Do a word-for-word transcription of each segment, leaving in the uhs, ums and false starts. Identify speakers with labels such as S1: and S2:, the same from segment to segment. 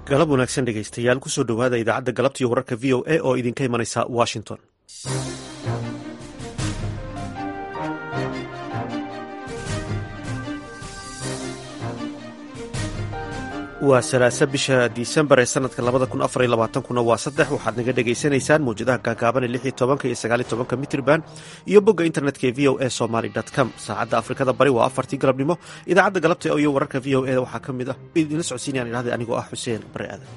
S1: galab wanaagsan dhegaystayaal kusoo dhowaada idaacadda galabtiiyo wararka v o a oo idinka imanaysa washington. waa salaasa bisha disembar ee sanadka labada kun afar iyo labaatankuna waa saddex waxaad naga dhegaysanaysaan mawjadaha gaagaaban ee lix iyo tobanka iyo sagaal iyo tobanka mitrban iyo bogga internetka ee v o a somaly dot com. saacadda afrikada bari waa afartii galabnimo. idaacadda galabta iyo wararka v o a waxaa ka mid ah idinla socodsiinayaan idhahday anigoo ah xuseen bare aadan.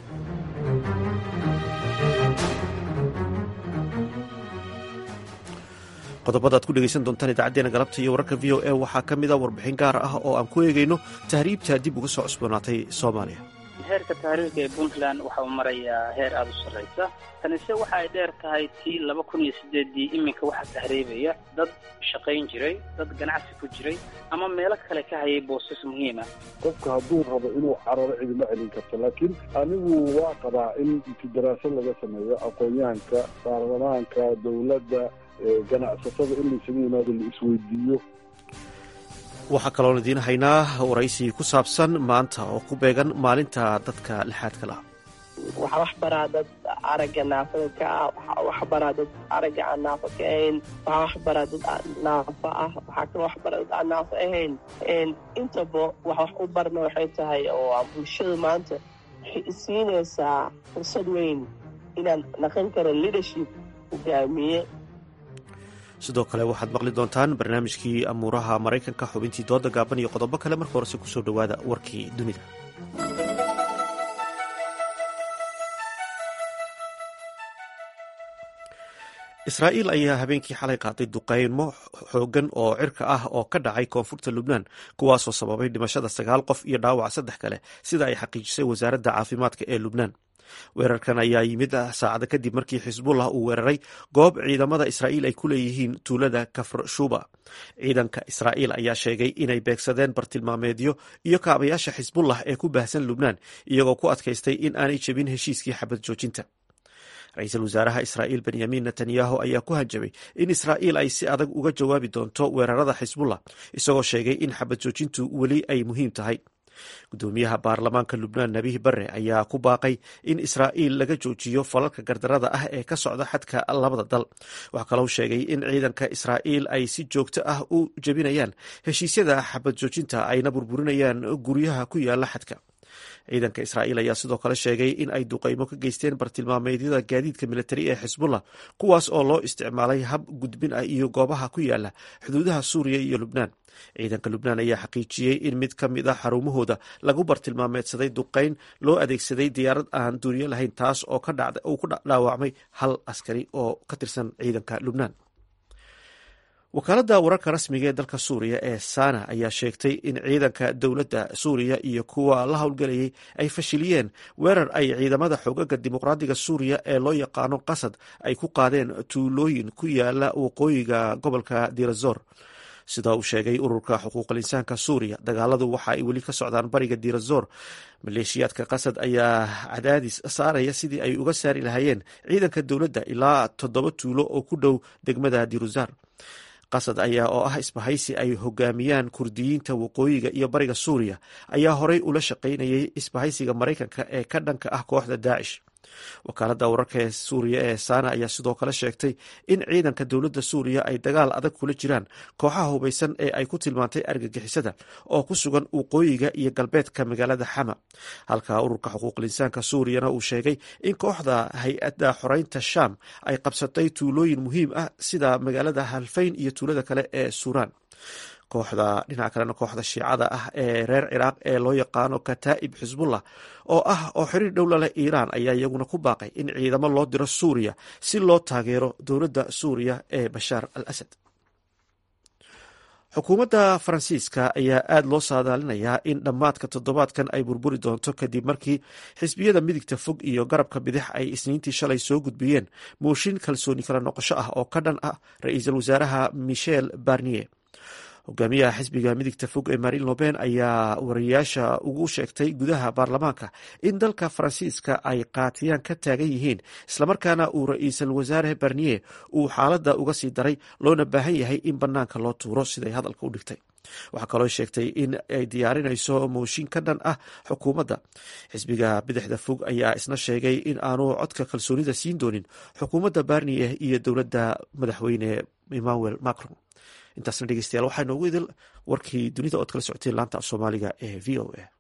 S1: qodobada ad ku dhegaysan doontaan idaacadeena galabta iyo wararka v o a waxaa ka mid a warbixin gaar ah oo aan ku eegayno tahriibta dib uga soo cusboonaatay soomaaliya.
S2: heerka tahriibka ee puntland waxa uu marayaa heer aada u sarraysa. tanise waxa ay dheer tahay tii laba kun iyo sideedii iminka waxaa tahriibaya dad shaqayn jiray, dad ganacsi ku jiray ama meelo kale ka hayay boosas muhiima.
S3: qofka hadduu rabo inuu cararo cidima celin karto, laakiin anigu waa qabaa in daraasad laga sameeyo aqoon-yahanka, baarlamaanka, dowladda, ganacsatada in laysaga yimaado la isweydiiyo.
S1: waxaa kaloon idiin haynaa waraysi ku saabsan maanta oo ku beegan maalinta dadka lixaadka laha.
S4: waxaa wax baraa dad aragga naafada ka ah, waxaa wax baraa dad aragga aan naafo ka ahayn, waxaa wax baraa dad naafo ah, waxaa kaloo wax baraa dad aan naafo ahayn. intaba wax wax u barna waxay tahay oo bulshada maanta waxay isiinaysaa fursad weyn inaan naqan karo leadership hogaamiye.
S1: sidoo kale waxaad maqli doontaan barnaamijkii amuuraha maraykanka, xubintii dooda gaaban iyo qodobo kale. marka horese kusoo dhowaada warkii dunida. israa'iil ayaa habeenkii xalay qaaday duqeymo xoogan oo cirka ah oo ka dhacay koonfurta lubnaan, kuwaasoo sababay dhimashada sagaal qof iyo dhaawac saddex kale, sida ay xaqiijisay wasaaradda caafimaadka ee lubnaan. weerarkan ayaa yimid saacada kadib markii xisbullah uu weeraray goob ciidamada israa'iil ay ku leeyihiin tuulada kafr shuba. ciidanka israa'iil ayaa sheegay inay beegsadeen bartilmaameedyo iyo kaabayaasha xisbullah ee ku baahsan lubnaan, iyagoo ku adkaystay in aanay jebin heshiiskii xabad joojinta. ra-iisul wasaaraha israa'iil benyamin netanyahu ayaa ku hanjabay in israa'iil ay si adag uga jawaabi doonto weerarada xisbullah, isagoo sheegay in xabad joojintu weli ay muhiim tahay. gudoomiyaha baarlamaanka lubnaan nabiih bare ayaa ku baaqay in israa'iil laga joojiyo falalka gardarada ah ee ka socda xadka labada dal. waxaa kaloo sheegay in ciidanka israa'iil ay si joogto ah u jebinayaan heshiisyada xabad joojinta, ayna burburinayaan guryaha ku yaala xadka. ciidanka israa'iil ayaa sidoo kale sheegay in ay duqeymo ka geysteen bartilmaameedyada gaadiidka militari ee xisbullah, kuwaas oo loo isticmaalay hab gudbin ah iyo goobaha ku yaala xuduudaha suuriya iyo lubnaan. ciidanka lubnaan ayaa xaqiijiyey in mid ka mid a xarumahooda lagu bartilmaameedsaday duqeyn loo adeegsaday diyaarad aan duuriyo lahayn, taas oo uu ku dhaawacmay hal askari oo ka tirsan ciidanka lubnaan. wakaaladda wararka rasmiga ee dalka suuriya ee sana ayaa sheegtay in ciidanka dowladda suuriya iyo kuwa la howlgelayay ay fashiliyeen weerar ay ciidamada xoogaga dimuqraadiga suuriya ee loo yaqaano qasad ay ku qaadeen tuulooyin ku yaala waqooyiga gobolka dirazor. sida uu sheegay ururka xuquuqal insaanka suuriya, dagaaladu waxa ay weli ka socdaan bariga dirazor. maleeshiyaadka qasad ayaa cadaadis saaraya sidii ay uga saari lahaayeen ciidanka dowladda ilaa toddoba tuulo oo ku dhow degmada diruzar. qasad ayaa oo ah isbahaysi ay hogaamiyaan kurdiyiinta waqooyiga iyo bariga suuriya, ayaa horey ula shaqaynayay isbahaysiga maraykanka ee ka dhanka ah kooxda daacish. wakaaladda wararka ee suuriya ee sana ayaa sidoo kale sheegtay in ciidanka dowladda suuriya ay dagaal adag kula jiraan kooxaha hubaysan ee ay ku tilmaantay argagixisada oo ku sugan waqooyiga iyo galbeedka magaalada xama, halka ururka xuquuqul insaanka suuriyana uu sheegay in kooxda hay-adda xoreynta sham ay qabsatay tuulooyin muhiim ah sida magaalada halfayn iyo tuulada kale ee suuraan. kooxda dhinaca kalena kooxda shiicada ah ee reer ciraaq ee loo yaqaano kataa'ib xisbullah oo ah oo xiriir dhow la leh iiraan ayaa iyaguna ku baaqay in ciidamo loo diro suuriya si loo taageero dowladda suuriya ee bashaar al asad. xukuumadda faransiiska ayaa aada loo saadaalinayaa in dhammaadka toddobaadkan ay burburi doonto kadib markii xisbiyada midigta fog iyo garabka bidix ay isniintii shalay soo gudbiyeen mooshin kalsooni kala noqosho ah oo ka dhan ah ra-iisul wasaaraha michel barnier. hogaamiyaha xisbiga midigta fog ee marin loben ayaa wariyaasha ugu sheegtay gudaha baarlamaanka in dalka faransiiska ay qaatiyaan ka taagan yihiin, islamarkaana uu ra-iisul wasaare barnier uu xaaladda uga sii daray, loona baahan yahay in banaanka loo tuuro, siday hadalka u dhigtay. waxaa kaloo sheegtay in ay diyaarinayso mooshin ka dhan ah xukuumadda. xisbiga bidixda fog ayaa isna sheegay in aanu codka kalsoonida siin doonin xukuumadda barniye iyo dowladda madaxweyne emmanuel macron. intaasna dhegeystayaal waxaa noogu idil warkii dunida ood kala socoteen laanta af soomaaliga ee v o a.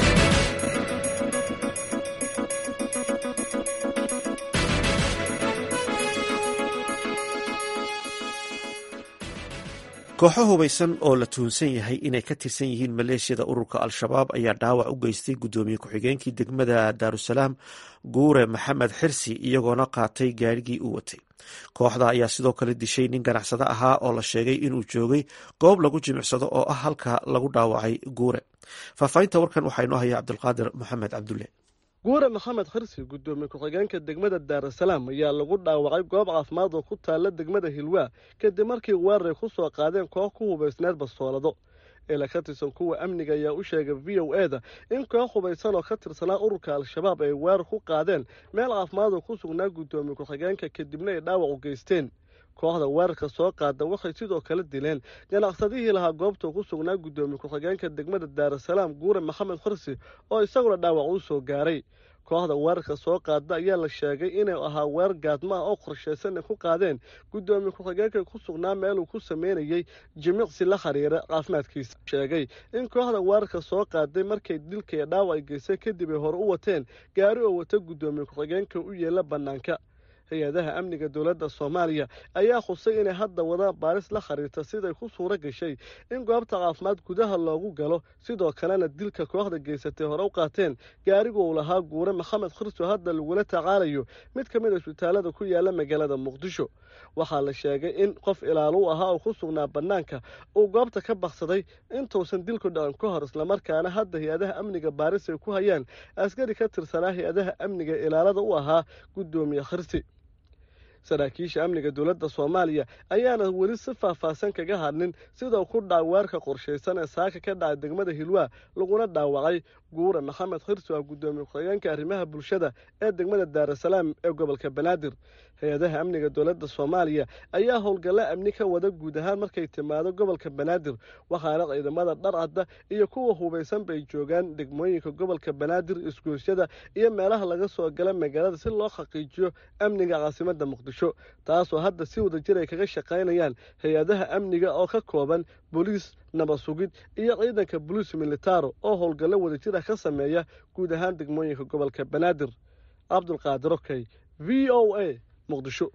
S1: kooxo hubaysan oo la tuhunsan yahay inay ka tirsan yihiin maleeshiyada ururka al-shabaab ayaa dhaawac u geystay guddoomiye ku-xigeenkii degmada daarusalaam guure maxamed xirsi iyagoona qaatay gaarigii uu watay. kooxda ayaa sidoo kale dishay nin ganacsado ahaa oo la sheegay inuu joogay goob lagu jimicsado oo ah halka lagu dhaawacay guure. faahfaahinta warkan waxaa inoo haya cabdulqaadir maxamed cabdulle.
S5: guure maxamed xirsi guddoomiye ku-xigeenka degmada daarusalaam ayaa lagu dhaawacay goob caafimaad oo ku taalla degmada hilwaa kadib markii weerar ay ku soo qaadeen koox ku hubaysneed bastoolado. ila ka tirsan kuwa amniga ayaa u sheegay v o e da in koox hubaysan oo ka tirsanaa ururka al-shabaab ay weerar ku qaadeen meel caafimaad oo ku sugnaa guddoomiye ku-xigeenka kadibna ay dhaawac u geysteen. kooxda weerarka soo qaada waxay sidoo kale dileen ganacsadihii lahaa goobta ku sugnaa guddoomiye ku-xigeenka degmada daarusalaam guure maxamed xirsi oo isaguna dhaawac uu soo gaaray. kooxda weerarka soo qaada ayaa la sheegay inuu ahaa weer gaadma ah oo qorshaysan ay ku qaadeen guddoomiye ku-xigeenka ku sugnaa meeluu ku sameynayay jimicsi la xiriira caafimaadkiisa. sheegay in kooxda weerarka soo qaaday markay dilka iyo dhaawac geysay kadib ay hore u wateen gaari oo wata guddoomiye ku-xigeenka u yeela bannaanka. hay-adaha amniga dowladda soomaaliya ayaa khusay inay hadda wadaan baaris la xiriirta siday ku suuro gashay in goobta caafimaad gudaha loogu galo, sidoo kalena dilka kooxda geysatay hore u qaateen gaarigu uu lahaa guure maxamed xirsi oo hadda lagula tacaalayo mid ka mid a isbitaalada ku yaala magaalada muqdisho. waxaa la sheegay in qof ilaalo u ahaa oo ku sugnaa bannaanka uu goobta ka baksaday intuusan dilku dhacin ka hor, islamarkaana hadda hay-adaha amniga baaris ay ku hayaan askari ka tirsanaa hay-adaha amniga ilaalada u ahaa guddoomiye xirsi. saraakiisha amniga dowladda soomaaliya ayaana weli si faahfaahsan kaga hadlin sidau ku dhac weerarka qorshaysan ee saaka ka dhacay degmada hilwaa laguna dhaawacay guure maxamed xirsi oo guddoomiye ku-xigeenka arrimaha bulshada ee degmada daarusalaam ee gobolka banaadir. hay-adaha amniga dowladda soomaaliya ayaa howlgalla amni ka wada guud ahaan markay timaado gobolka banaadir, waxaana ciidamada dharcadda iyo kuwa hubaysan bay joogaan degmooyinka gobolka banaadir, isgoysyada iyo meelaha laga soo gala magaalada si loo xaqiijiyo amniga caasimadda muqdisho, taasoo hadda si wada jir ay kaga shaqaynayaan hay-adaha amniga oo ka kooban booliis, nabad sugid iyo ciidanka boliis militaro oo howlgallo wada jir ah ka sameeya guud ahaan degmooyinka gobolka banaadir. cabdulqaadir okey, v o a, muqdisho.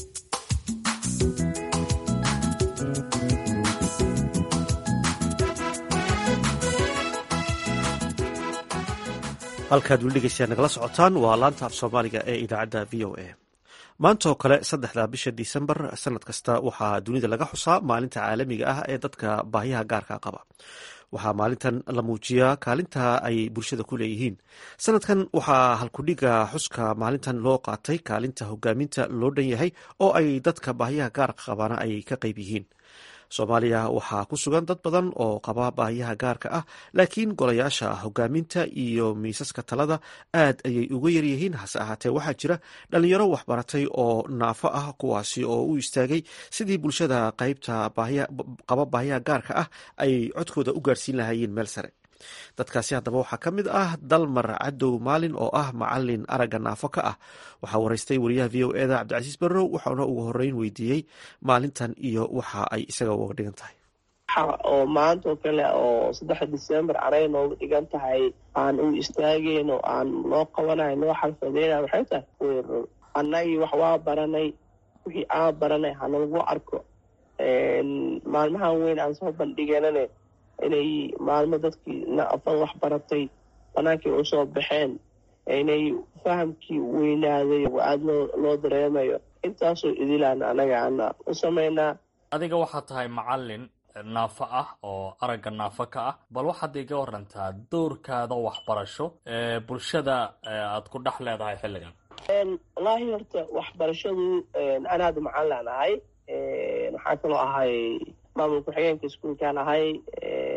S1: halkaad weli dhegeystayaa nagala socotaan waa laanta af soomaaliga ee idaacadda v o a. maanta oo kale saddexda bisha disembar sanad kasta waxaa dunida laga xusaa maalinta caalamiga ah ee dadka baahiyaha gaarka qaba. waxaa maalintan la muujiyaa kaalinta ay bulshada ku leeyihiin. sanadkan waxaa halkudhiga xuska maalintan loo qaatay kaalinta hogaaminta loo dhan yahay oo ay dadka baahiyaha gaarka qabaana ay ka qayb yihiin. soomaaliya waxaa ku sugan dad badan oo qaba baahiyaha gaarka ah, laakiin golayaasha hogaaminta iyo miisaska talada aad ayay uga yaryihiin. hase ahaatee waxaa jira dhalinyaro waxbaratay oo naafo ah kuwaasi oo u istaagay sidii bulshada qaybta qaba baahiyaha gaarka ah ay codkooda u gaarsiin lahaayeen meel sare. dadkaasi haddaba waxaa ka mid ah dalmar cadow maalin oo ah macalin aragga naafo ka ah. waxaa waraystay wariyaha v o e da cabdicasiis barrow, waxaana ugu horeyn weydiiyey maalintan iyo waxa ay isaga uga dhigan tahay.
S4: oo maanta oo kale oo saddexa disembar anay nooga dhigan tahay aan u istaageyno aan noo qabanayo noo xalfadeyna waxay tahay annagii wax waa baranay wixii aan baranay hanagu arko maalmahan weyn aan soo bandhigeynane inay maalmo dadkii naafada wax baratay banaankii u soo baxeen inay fahamkii weynaaday aada loo loo dareemayo intaasoo idilaan anaga ana u samaynaa.
S6: adiga waxaad tahay macalin naafo ah oo aragga naafo ka ah, bal waxaad iga warantaa doorkaada waxbarasho ee bulshada aad ku dhex leedahay xilligan.
S4: wallaahi horta waxbarashadu anaada macalin ahay, waxaa kaloo ahay maamul ku-xigeenka iskuulkaan ahay,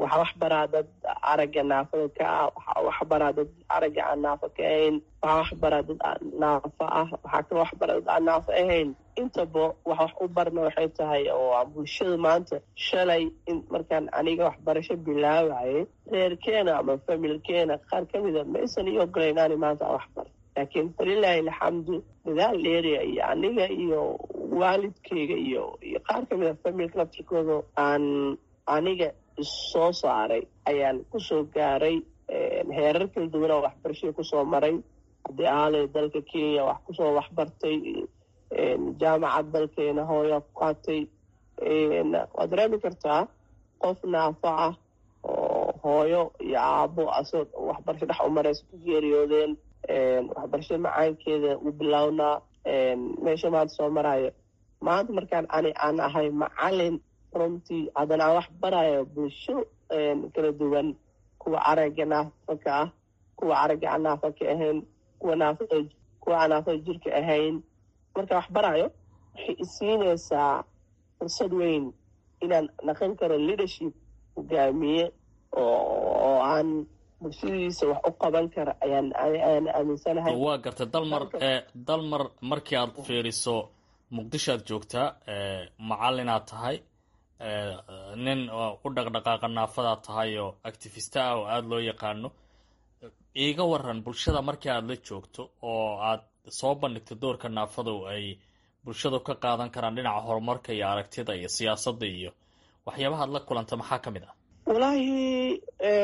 S4: waxaa wax baraa dad aragga naafada ka ah, waxaa wax baraa dad aragga aan naafo ka ahayn, waxaa wax baraa dad naafo ah, waxaa kaloo wax baraa dad aan naafo ahayn. intaba wax wax u barna waxay tahay oo bulshada maanta shalay in markaan aniga waxbarasho bilaawayay reerkeena ama familkeena qaar ka mida ma aysan ii ogolayn inaani maanta aan wax baro, laakiin falilaahi alxamdu dadaal dheeriya iyo aniga iyo waalidkeyga iyo iyo qaar ka mida familka laftirkooda aan aniga soo saaray ayaan kusoo gaaray heerar kala duwan oo waxbarashada kusoo maray. haddii aalay dalka Kenya wax kusoo waxbartay, jaamacad dalkeena hooya ku qaatay. waad dareemi kartaa qof naafo ah oo hooyo iyo aabo asoo waxbarasho dhex u maraysa ku geeriyoodeen, waxbarashada macaankeeda u bilownaa meesha maanta soo maraayo. maanta markaan ani aan ahay macalin runtii haddana aan wax barayo bulsho kala duwan, kuwa aragga naafo ka ah, kuwa aragga aan naafo ka ahayn, kuwa naafada kuwa aan naafada jirka ahayn. markaan wax barayo waxay isiinaysaa fursad weyn inaan naqon karo leadership, hogaamiye oo aan bulshadiisa wax u qaban kara ayaan ayaan aaminsanahay.
S6: waa gartay dalmar dalmar markii aad fiiriso muqdisho aad joogtaa, macalinaad tahay, nin u dhaqdhaqaaqa naafadaad tahay oo activista ah oo aada loo yaqaano. iiga waran bulshada markii aada la joogto oo aad soo bandhigto doorka naafadu ay bulshadu ka qaadan karaan dhinaca horumarka iyo aragtida iyo siyaasadda iyo waxyaabaha aad la kulanta maxaa ka mid ah?
S4: wallaahi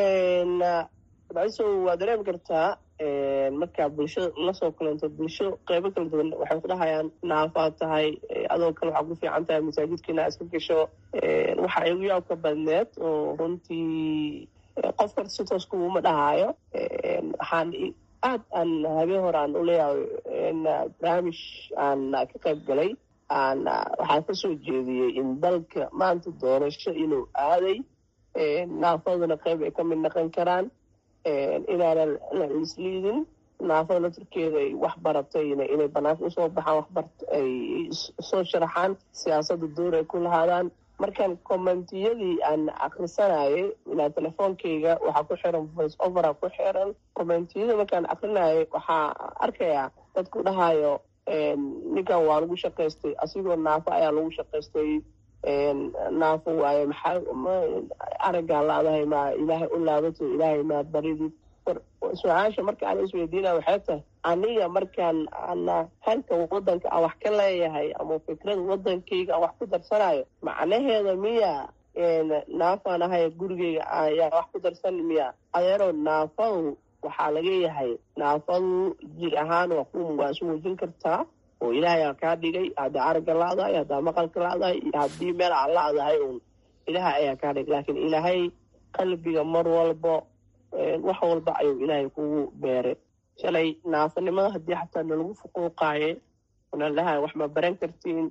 S4: so waa dareemi kartaa markaa bulshada lasoo kulanto bulsho qeybo kala duwan waxay ku dhahayaan naafaad tahay, adoo kale waxaa ku fiican tahay masaajidkiina iska gasho. waxa igu yaab ka badneed oo runtii qof kasta si toos kuuma dhahaayo. waxaan aad aan habeen hore aan uleeyahay barnaamij aan ka qayb galay, aan waxaa kasoo jeediyey in dalka maanta doorasho inuu aaday, naafaduna qayb ay ka mid noqon karaan, inaanan la isliidin, naafada laftirkeeda ay wax baratayna inay banaanka usoo baxaan, waxbart ay soo sharaxaan, siyaasadda door ay ku lahaadaan. markaan commentiyadii aan akrisanayay ilaa telefoonkeyga waxaa ku xiran voice overa ku xiran, commentiyada markaan akrinayay waxaa arkayaa dadku dhahayo ninkan waa lagu shaqaystay, asigoo naafo ayaa lagu shaqaystay, naafo waaye maxaa araggaa laadahay ma ilaahay u laabato, ilaahay maa baridid. su-aasha marka aan isweydiinaya waxay tahay aniga markaan ana halka wadanka aan wax ka leeyahay ama fikrada wadankeyga aan wax ku darsanayo, macnaheeda miya naafaan ahay gurigeyga ayaa wax ku darsan miya? adeero naafadu waxaa laga yahay naafadu jir ahaan waa ku waa isu muujin kartaa oo ilaahay aa kaa dhigay, haddaa aragga la-dahay, haddaa maqalka la-dahay, iyo haddii meel aan la-dahay un ilaahay ayaa kaa dhigay. laakiin ilaahay qalbiga mar walbo wax walba ayuu ilaahay kugu beeray. shalay naafanimada haddii xataa nalagu fuquuqaaye onan dhahay wax ma baran kartiin,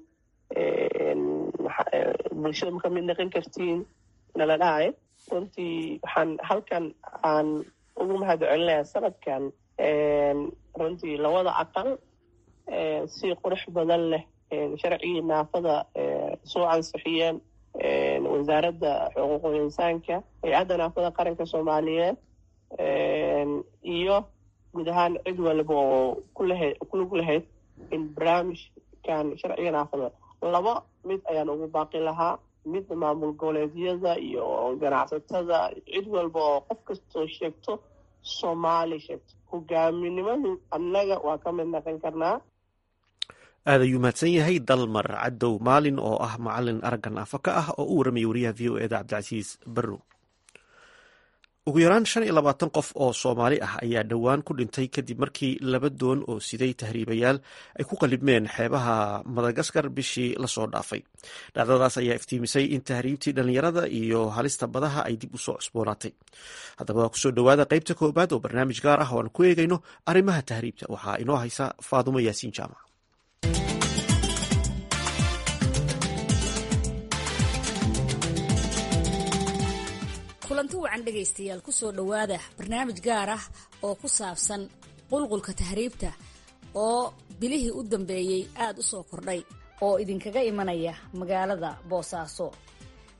S4: bulshada ma ka mid noqon kartiin nala dhahay, runtii waxaan halkan aan ugu mahad celinayaa sanadkan runtii labada aqal si qurux badan leh sharcigii naafada soo ansixiyeen, wasaaradda xuquuqul insaanka, hay-adda naafada qaranka soomaaliyeed, iyo guud ahaan cid walba oo kulahayd kulug lahayd in barnaamijkan sharciga naafada laba mid ayaan ugu baaqi lahaa. mid maamul goboleedyada iyo ganacsatada, cid walba oo qof kastoo sheegto soomaali sheegto, hogaaminimadu annaga waa ka mid noqon karnaa.
S1: aad ayuu mahadsan yahay dalmar cadow maalin oo ah macalin aragga naafo ka ah oo u warramaya wariyaha v o eda cabdicasiis barrow. ugu yaraan shan iyo labaatan qof oo soomaali ah ayaa dhowaan ku dhintay kadib markii laba doon oo siday tahriibayaal ay ku qalibmeen xeebaha madagaskar bishii lasoo dhaafay. dhacdadaas ayaa iftiimisay in tahriibtii dhallinyarada iyo halista badaha ay dib usoo cusboonaatay. haddaba kusoo dhowaada qaybta koobaad oo barnaamij gaar ah oo aan ku eegayno arrimaha tahriibta. waxaa inoo haysa faadumo yaasiin jaamac.
S7: kulanti wacan dhegaystayaal kusoo dhowaada barnaamij gaar ah oo ku saabsan qulqulka tahriibta oo bilihii u dambeeyey aada u soo kordhay oo idinkaga imanaya magaalada boosaaso.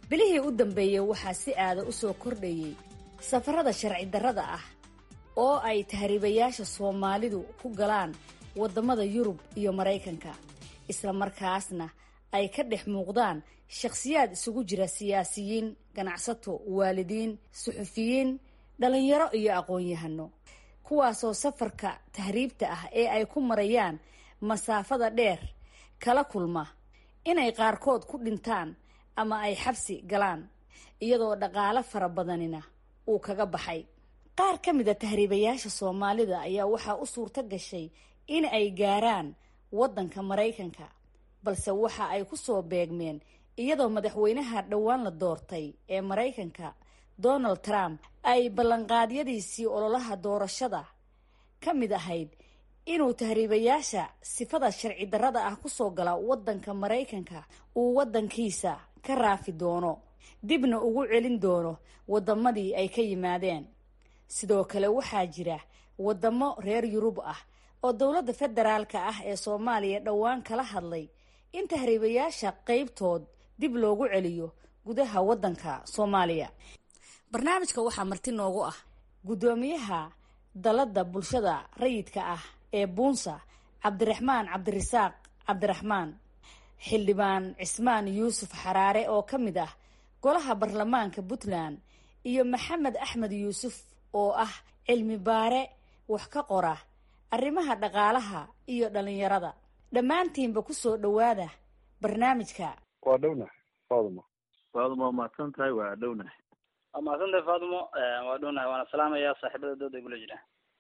S7: bilihii u dambeeyey waxaa si aada u soo kordhayey safarada sharci darrada ah oo ay tahriibayaasha soomaalidu ku galaan waddamada yurub iyo maraykanka isla markaasna ay ka dhex muuqdaan shakhsiyaad isugu jira siyaasiyiin ganacsato waalidiin suxufiyiin dhallinyaro iyo aqoon-yahano kuwaasoo safarka tahriibta ah ee ay ku marayaan masaafada dheer kala kulma inay qaarkood ku dhintaan ama ay xabsi galaan iyadoo dhaqaale fara badanina uu kaga baxay qaar ka mida tahriibayaasha soomaalida ayaa waxaa u suurto gashay in ay gaaraan waddanka maraykanka balse waxa ay ku soo beegmeen iyadoo madaxweynaha dhowaan la doortay ee maraykanka donald trump ay ballanqaadyadiisii ololaha doorashada ka mid ahayd inuu tahriibayaasha sifada sharci darrada ah kusoo gala waddanka maraykanka uu waddankiisa ka raafi doono dibna ugu celin doono waddamadii ay ka yimaadeen sidoo kale waxaa jira waddamo reer yurub ah oo dowladda federaalka ah ee soomaaliya dhowaan kala hadlay in tahriibayaasha qaybtood dib loogu celiyo gudaha waddanka soomaaliya barnaamijka waxaa marti noogu ah guddoomiyaha dalladda bulshada rayidka ah ee buunsa cabdiraxmaan cabdirasaaq cabdiraxmaan xildhibaan cismaan yuusuf xaraare oo ka mid ah golaha baarlamaanka puntland iyo maxamed axmed yuusuf oo ah cilmi baare wax ka qora arrimaha dhaqaalaha iyo dhallinyarada dhammaantiinba ku soo dhowaada barnaamijka
S3: waa dhownahay faadumo
S8: faadumo waa mahadsan tahay waa dhownahay
S2: waa mahadsan tahay faadumo waa dhownahay waana salaamayaa saaxiibada dooda igula jira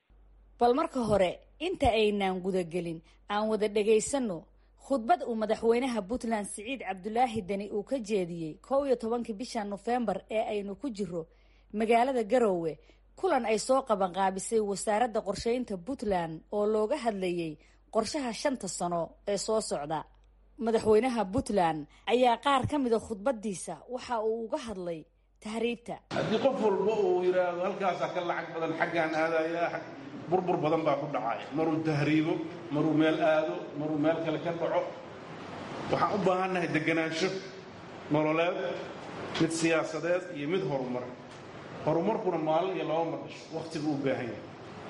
S7: bal marka hore inta aynaan gudagelin aan wada dhagaysano khudbad uu madaxweynaha puntland siciid cabdulaahi deni uu ka jeediyey kow iyo tobankii bisha nofembar ee aynu ku jiro magaalada garoowe kulan ay soo qabanqaabisay wasaaradda qorsheynta puntland oo looga hadlayey qorshaha shanta sano ee soo socda madaxweynaha puntland ayaa qaar ka mida khudbadiisa waxa uu uga hadlay tahriibta
S9: haddii qof walba uu yidhaahdo halkaasaa ka lacag badan xaggaan aadaya burbur badan baa ku dhacaya maruu tahriibo maruu meel aado maruu meel kale ka dhaco waxaan u baahannahay deganaansho nololeed mid siyaasadeed iyo mid horumar horumarkuna maalin iyo laba mar dhasho wakhtigu u baahan yahay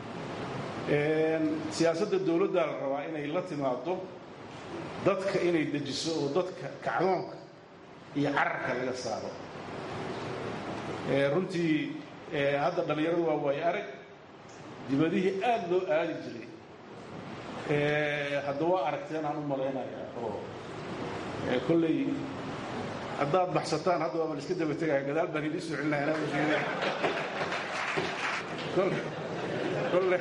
S9: siyaasadda dowladdaa la rabaa inay la timaado dadka inay dejiso oo dadka kacdoonka iyo cararka laga saaro runtii hadda dhallinyaradu waa waayo arag dibadihii aad loo aadi jiray hadda waa aragteen aan u malaynayaa oo kolley haddaad baxsataan hadda waaba la iska daba tegaya gadaal baan idin soo celinaya anaa usheegay kolle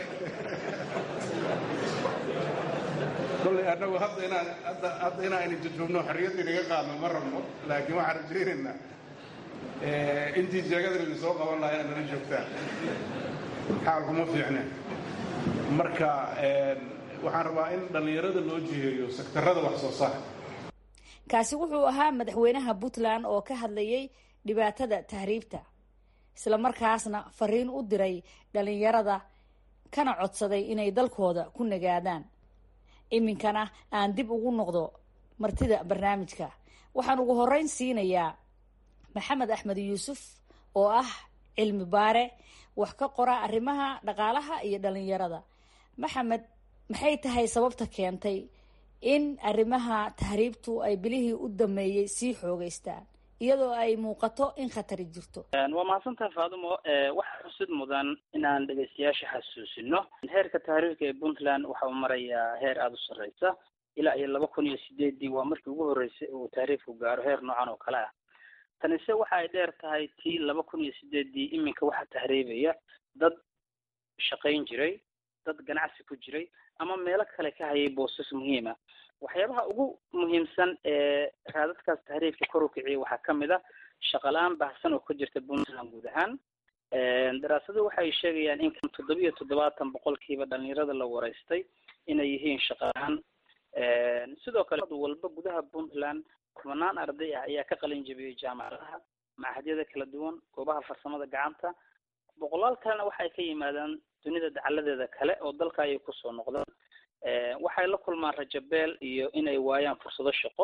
S9: kolley annagu hadda inaan hadda hadda inaan aynu jujuubno xorriyadda inaga qaadno ma rabno laakiin waxaan rajaynaynaa intii jeegadan idin soo qaban lahaa inaad nala joogtaan xaalkuma fiicne marka waxaan rabaa in dhallinyarada loo jiheeyo sektarada wax soo saar
S7: kaasi wuxuu ahaa madaxweynaha puntland oo ka hadlayay dhibaatada tahriibta isla markaasna fariin u diray dhallinyarada kana codsaday inay dalkooda ku nagaadaan iminkana aan dib ugu noqdo martida barnaamijka waxaan ugu horeyn siinayaa maxamed axmed yuusuf oo ah cilmi baare wax ka qora arrimaha dhaqaalaha iyo dhallinyarada maxamed maxay tahay sababta keentay in arrimaha tahriibtu ay bilihii u dameeyey sii xoogeystaan iyadoo ay muuqato in khatari jirto
S2: waa mahadsantahay faadumo waxaa xusid mudan inaan dhegaystayaasha xasuusino heerka tahriibka ee puntland waxa uu marayaa heer aada u sarreysa ilaa iyo laba kun iyo sideedii waa markii ugu horreysay uu tahriibku gaaro heer noocan oo kale ah tanise waxa ay dheer tahay tii laba kun iyo sideedii iminka waxaa tahriibaya dad shaqayn jiray dad ganacsi ku jiray ama meelo kale ka hayay boosas muhiima waxyaabaha ugu muhiimsan ee raadadkaas tahriibka kor u kiciyay waxaa ka mid a shaqala-aan baahsan oo ka jirta puntland guud ahaan daraasadu waxay sheegayaan in toddobiyo toddobaatan boqolkiiba dhalinyarada la wareystay inay yihiin shaqalaan sidoo kale walba gudaha puntland kumanaan arday ah ayaa ka qalin jabiyey jaamacadaha machadyada kala duwan goobaha farsamada gacanta boqolaal kalena waxay ka yimaadaan dunida dacaladeeda kale oo dalka ayay kusoo noqdaan waxay la kulmaan rajabeel iyo inay waayaan fursado shaqo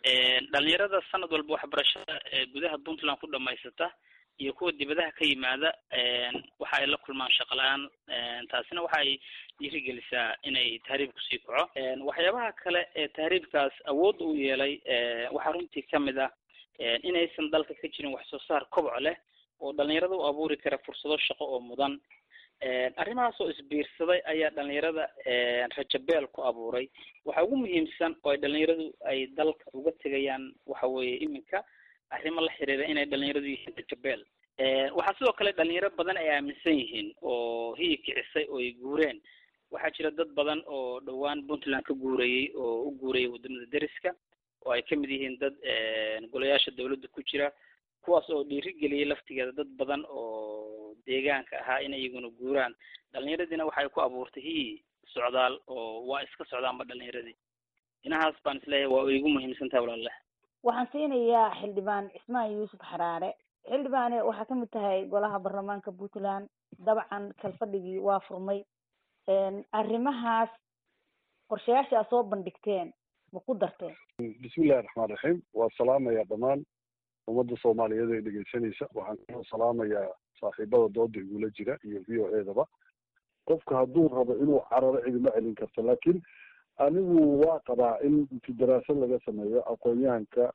S2: dhalinyarada sanad walba waxbarashada gudaha puntland ku dhamaysata iyo kuwa dibadaha ka yimaada waxa ay la kulmaan shaqo la-aan taasina waxa ay dhiirigelisaa inay tahriib kusii kaco waxyaabaha kale ee tahriibkaas awood u yeelay waxaa runtii kamid ah inaysan dalka ka jirin wax soo saar koboc leh oo dhalinyarada u abuuri kara fursado shaqo oo mudan arrimahaas oo isbiirsaday ayaa dhalinyarada rajabeel ku abuuray waxa ugu muhiimsan oo ay dhalinyaradu ay dalka uga tegayaan waxa weeye iminka arrimo la xiriira inay dhalinyaradu yihiin rajabeel waxaa sidoo kale dhalinyaro badan ay aaminsan yihiin oo hiyi kicisay oo ay guureen waxaa jira dad badan oo dhowaan puntland ka guurayey oo u guurayay wadamada deriska oo ay kamid yihiin dad golayaasha dawladda ku jira kuwaas oo dhiirigeliyay laftigeeda dad badan oo deegaanka ahaa inay iyaguna guuraan dhalinyaradiina waxay ku abuurtay hiyi socdaal oo waa iska socdaanba dhalinyaradii inahaas baan isleeyahay waa igu muhiimsan tahay walaale
S7: waxaan siinayaa xildhibaan cismaan yuusuf xaraare xildhibaane waxaa kamid tahay golaha baarlamaanka puntland dabcan kalfadhigii waa furmay arrimahaas qorshayaasha aad soo bandhigteen ma ku darteen
S3: bismillahi raxmaan raxiim waa salaamayaa dhammaan ummadda soomaaliyeed ee dhegeysanaysa waxaan kaloo salaamayaa saaxiibada dooda igula jira iyo v o edaba qofka hadduu rabo inuu cararo cidima celin karto laakiin anigu waa qabaa in inti daraasad laga sameeyo aqoon-yahanka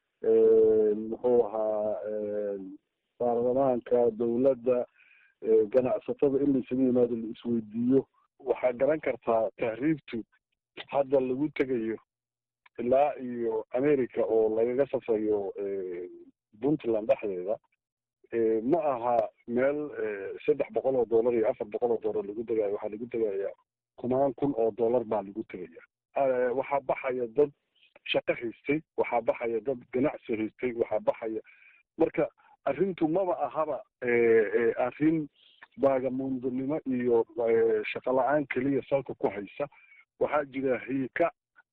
S3: muxuu ahaa baarlamaanka dawladda ganacsatada in laysaga yimaado la isweydiiyo waxaa garan kartaa tahriibtu hadda lagu tegayo ilaa iyo america oo lagaga safrayo puntland dhexdeeda ma aha meel saddex boqol oo dollar iyo afar boqol oo dollar lagu tegayo waxaa lagu tegaya kumaan kun oo dollar baa lagu tegaya waxaa baxaya dad shaqo haystay waxaa baxaya dad ganacsi haystay waxaa baxaya marka arrintu maba ahaba arrin baagamuundonimo iyo shaqo la-aan keliya salka ku haysa waxaa jira hiika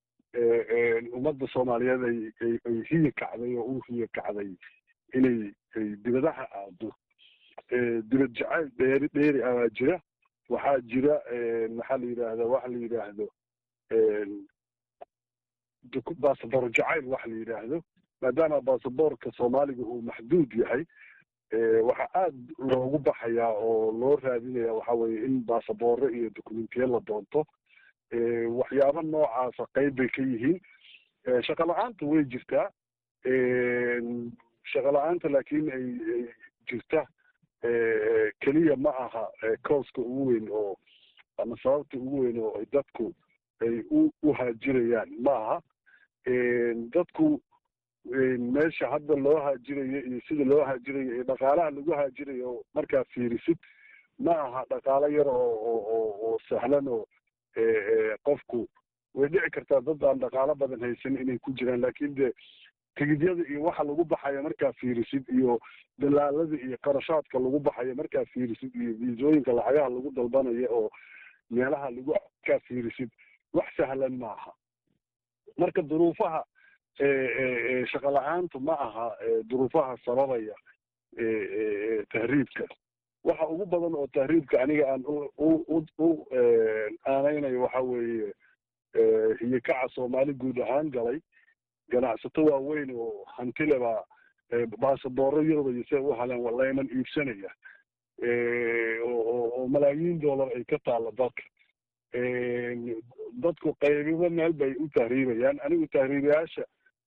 S3: ummadda soomaaliyeed ay ay hiyi kacday oo u hiyi kacday inay dibadaha aado dibad jacayl dheeri dheeri ah baa jira waxaa jira maxaa la yidhaahda waxa la yidhaahdo basaboor jacayl waxa la yidhaahdo maadaama basaboorka soomaaliga uu maxduud yahay waxaa aada loogu baxayaa oo loo raadinaya waxa weeye in basaboore iyo documentiya la doonto waxyaaba noocaasa qayb bay ka yihiin shaqo la-aanta way jirtaa shaqo la-aanta laakiin ay ay jirta keliya ma aha cooska ugu weyn oo ama sababta ugu weyn oo dadku ay u u haajirayaan ma aha dadku meesha hadda loo haajirayo iyo sida loo haajirayo iyo dhaqaalaha lagu haajirayo markaa fiirisid ma aha dhaqaalo yar oo oo oo sahlan oo qofku way dhici kartaa dad aan dhaqaalo badan haysan inay ku jiraan laakiin de tigidyada iyo waxa lagu baxayo markaa fiirisid iyo dalaalada iyo qarashaadka lagu baxayo markaa fiirisid iyo viisooyinka lacagaha lagu dalbanayo oo meelaha lagu kaa fiirisid wax sahlan maaha marka duruufaha shaqo la-aantu ma aha duruufaha sababaya tahriibka waxa ugu badan oo tahriibka aniga aan u u aaneynayo waxa weeye hiyo kaca soomaali guud ahaan galay ganacsato waaweyn oo hantile baa baasabooro yurubaiyo se u haleen walayman iibsanaya oo malaayiin dollar ay ka taalla dalka dadku qaybiba meel bay u tahriibayaan anigu tahriibayaasha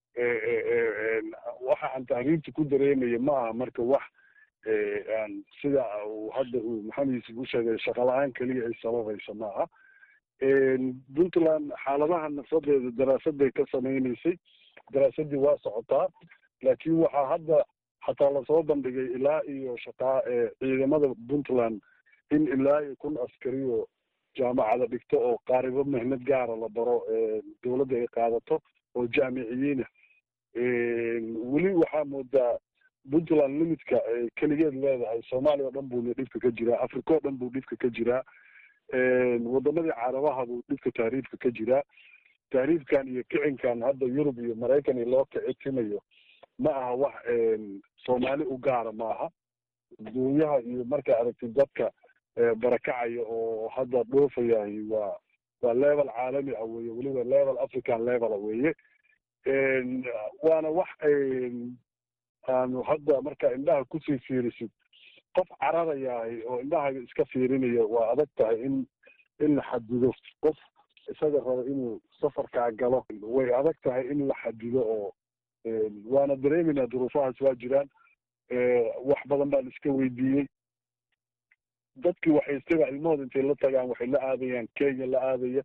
S3: waxa aan tahriibta ku dareemaya ma aha marka wax aan sida uu hadda uu maxamed yuusuf u sheegay shaqo la-aan keliya ay sababaysa maaha puntland xaaladaha nafsadeeda daraasad bay ka sameynaysay daraasadii waa socotaa laakiin waxaa hadda xataa lasoo bandhigay ilaa iyo shaqaa ciidamada puntland in ilaa iyo kun askari oo jaamacada dhigto oo qaaribo mehnad gaara la baro dawladda ay qaadato oo jaamiciyiina weli waxaa moodaa puntland limidka keligeed leedahay soomaaliya oo dhan buuna dhibka ka jiraa africa oo dhan buu dhibka ka jiraa wadamadii carabaha buu dhibka tahriibka ka jiraa tahriibkan iyo kicinkan hadda yurub iyo maraykan iyo loo kicitimayo ma aha wax soomaali u gaara maaha duunyaha iyo markaa aragtid dadka barakacaya oo hadda dhoofayahay waa waa level caalami ah weeye weliba level african level ah weeye waana wax aanu hadda markaa indhaha kusii fiirisid qof cararayahay oo indhahaga iska fiirinaya waa adag tahay in in la xadido qof isaga rabo inuu safarkaa galo way adag tahay in la xadido oo waana dareemeynaa duruufahaas waa jiraan wax badan baa la iska weydiiyey dadkii waxay istaga ilmahooda intay la tagaan waxay la aadayaan kenya la aadaya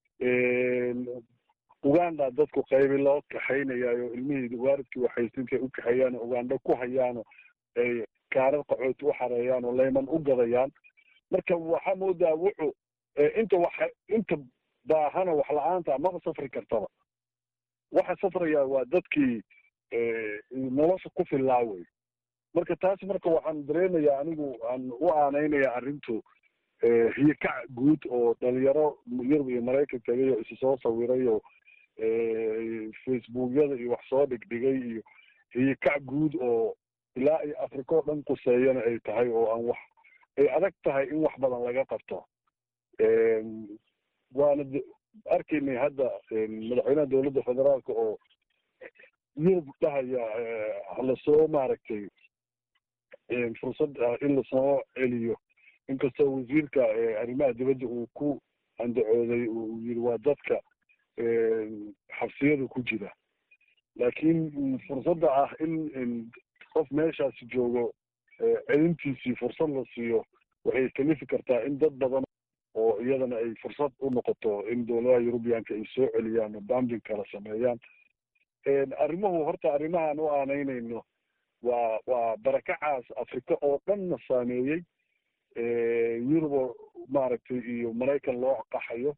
S3: uganda dadku qaybi loo kaxaynayaayo ilmihii waaridkii waxaysta intay u kaxeeyaan uganda ku hayaano ay kaarar qaxooti u xareeyaan oo layman u gadayaan marka waxaa moodaa wuxuu inta waxa inta baahana wax la-aanta maba safri kartaba waxa safraya waa dadkii nolosha ku fillaaway marka taas marka waxaan dareemayaa anigu aan u aaneynaya arrintu hiyakac guud oo dhalinyaro yurub iyo maraykan tagay oo isu soo sawiray oo facebookyada iyo wax soo dhigdhigay iyo hiyakac guud oo ilaa iyo africa oo dhan quseeyana ay tahay oo aan wax ay adag tahay in wax badan laga qabto waana arkaynay hadda madaxweynaha dowladda federaalka oo yurub dhahaya halasoo maaragtay fursad in lasoo celiyo inkastoo wasiirka arrimaha dibadda uu ku andacooday uu yiri waa dadka xabsiyada ku jira laakiin fursadda ah in qof meeshaasi joogo celintiisii fursad la siiyo waxay kalifi kartaa in dad badan oo iyadana ay fursad u noqoto in dowladaha yurubiyaanka ay soo celiyaan oo bambing kala sameeyaan arrimuhu horta arrimahaan u aaneynayno waa waa barakacaas africa oo dhanna saameeyey yurubo maaragtay iyo maraykan loo qaxayo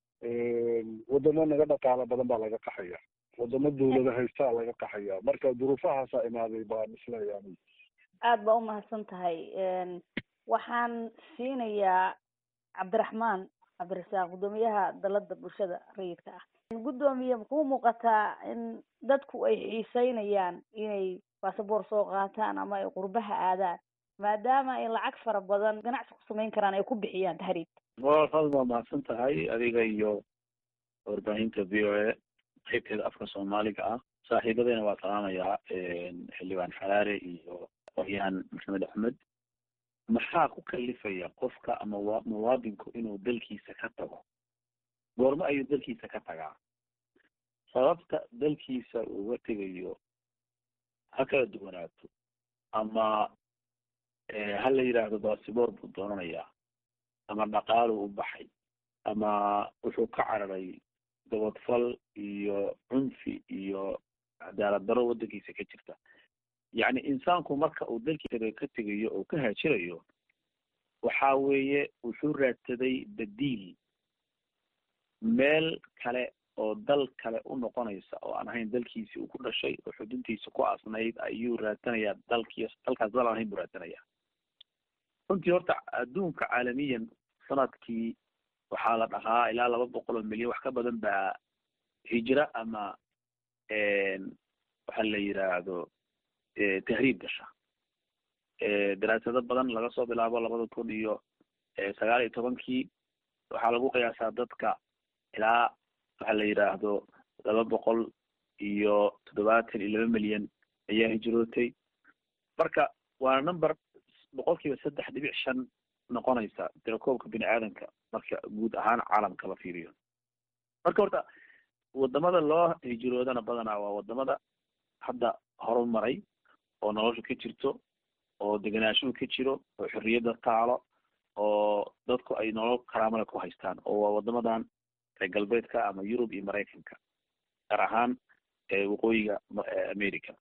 S3: wadamo naga dhaqaalo badan baa laga qaxaya wadamo dawlada haystaa laga qaxaya marka duruufahaasaa imaaday baan isleeyahay
S7: aada baa umahadsan tahay waxaan siinayaa cabdiraxmaan cabdirasaaq guddoomiyaha dalada bulshada rayidka ah guddoomiye makuu muuqataa in dadku ay xiiseynayaan inay basaboor soo qaataan ama ay qurbaha aadaan maadaama ay lacag fara badan ganacsi ku samayn karaan ay ku bixiyaan tahriib
S8: walaal waa mahadsan tahay adiga iyo warbaahinta v o a qaybteeda afka soomaaliga ah saaxiibadeyna waa salaamayaa xildhibaan xaraare iyo qoryaan maxamed axmed maxaa ku kalifaya qofka ama muwaadinku inuu dalkiisa ka tago goormo ayuu dalkiisa ka tagaa sababta dalkiisa uga tegayo ha kala duwanaato ama ha la yidhaahdo baasiboor buu doonanayaa ama dhaqaaluu u baxay ama wuxuu ka cararay gabadfal iyo cunfi iyo cadaalad daro waddankiisa ka jirta yacni insaanku marka uu dalkiisa ka tegayo oo ka haajirayo waxa weeye wuxuu raadsaday badiil meel kale oo dal kale u noqonaysa oo aan ahayn dalkiisii uu ku dhashay oo xuduntiisa ku asnayd ayuu raadsanayaa dalkii dalkaas dal aan ahayn buu raadsanayaa runtii horta adduunka caalamiyan sanadkii waxaa la dhahaa ilaa laba boqol oo milyan wax ka badan baa hijra ama waxa la yidhaahdo tahriib gasha daraasado badan laga soo bilaabo labada kun iyo sagaal iyo tobankii waxaa lagu qiyaasaa dadka ilaa waxa la yidhaahdo laba boqol iyo toddobaatan iyo laba milyan ayaa hijrootay marka waana number boqol kiiba saddex dhibic shan noqonaysa tirakoobka bini aadanka marka guud ahaan caalamka la fiiriyo marka horta wadamada loo hijroodana badanaa waa wadamada hadda horumaray oo nolosha ka jirto oo deganaashuhu ka jiro oo xorriyadda taalo oo dadku ay nolol karaamale ku haystaan oo waa wadamadan reer galbeedka ama yurub iyo maraykanka gaar ahaan waqooyiga america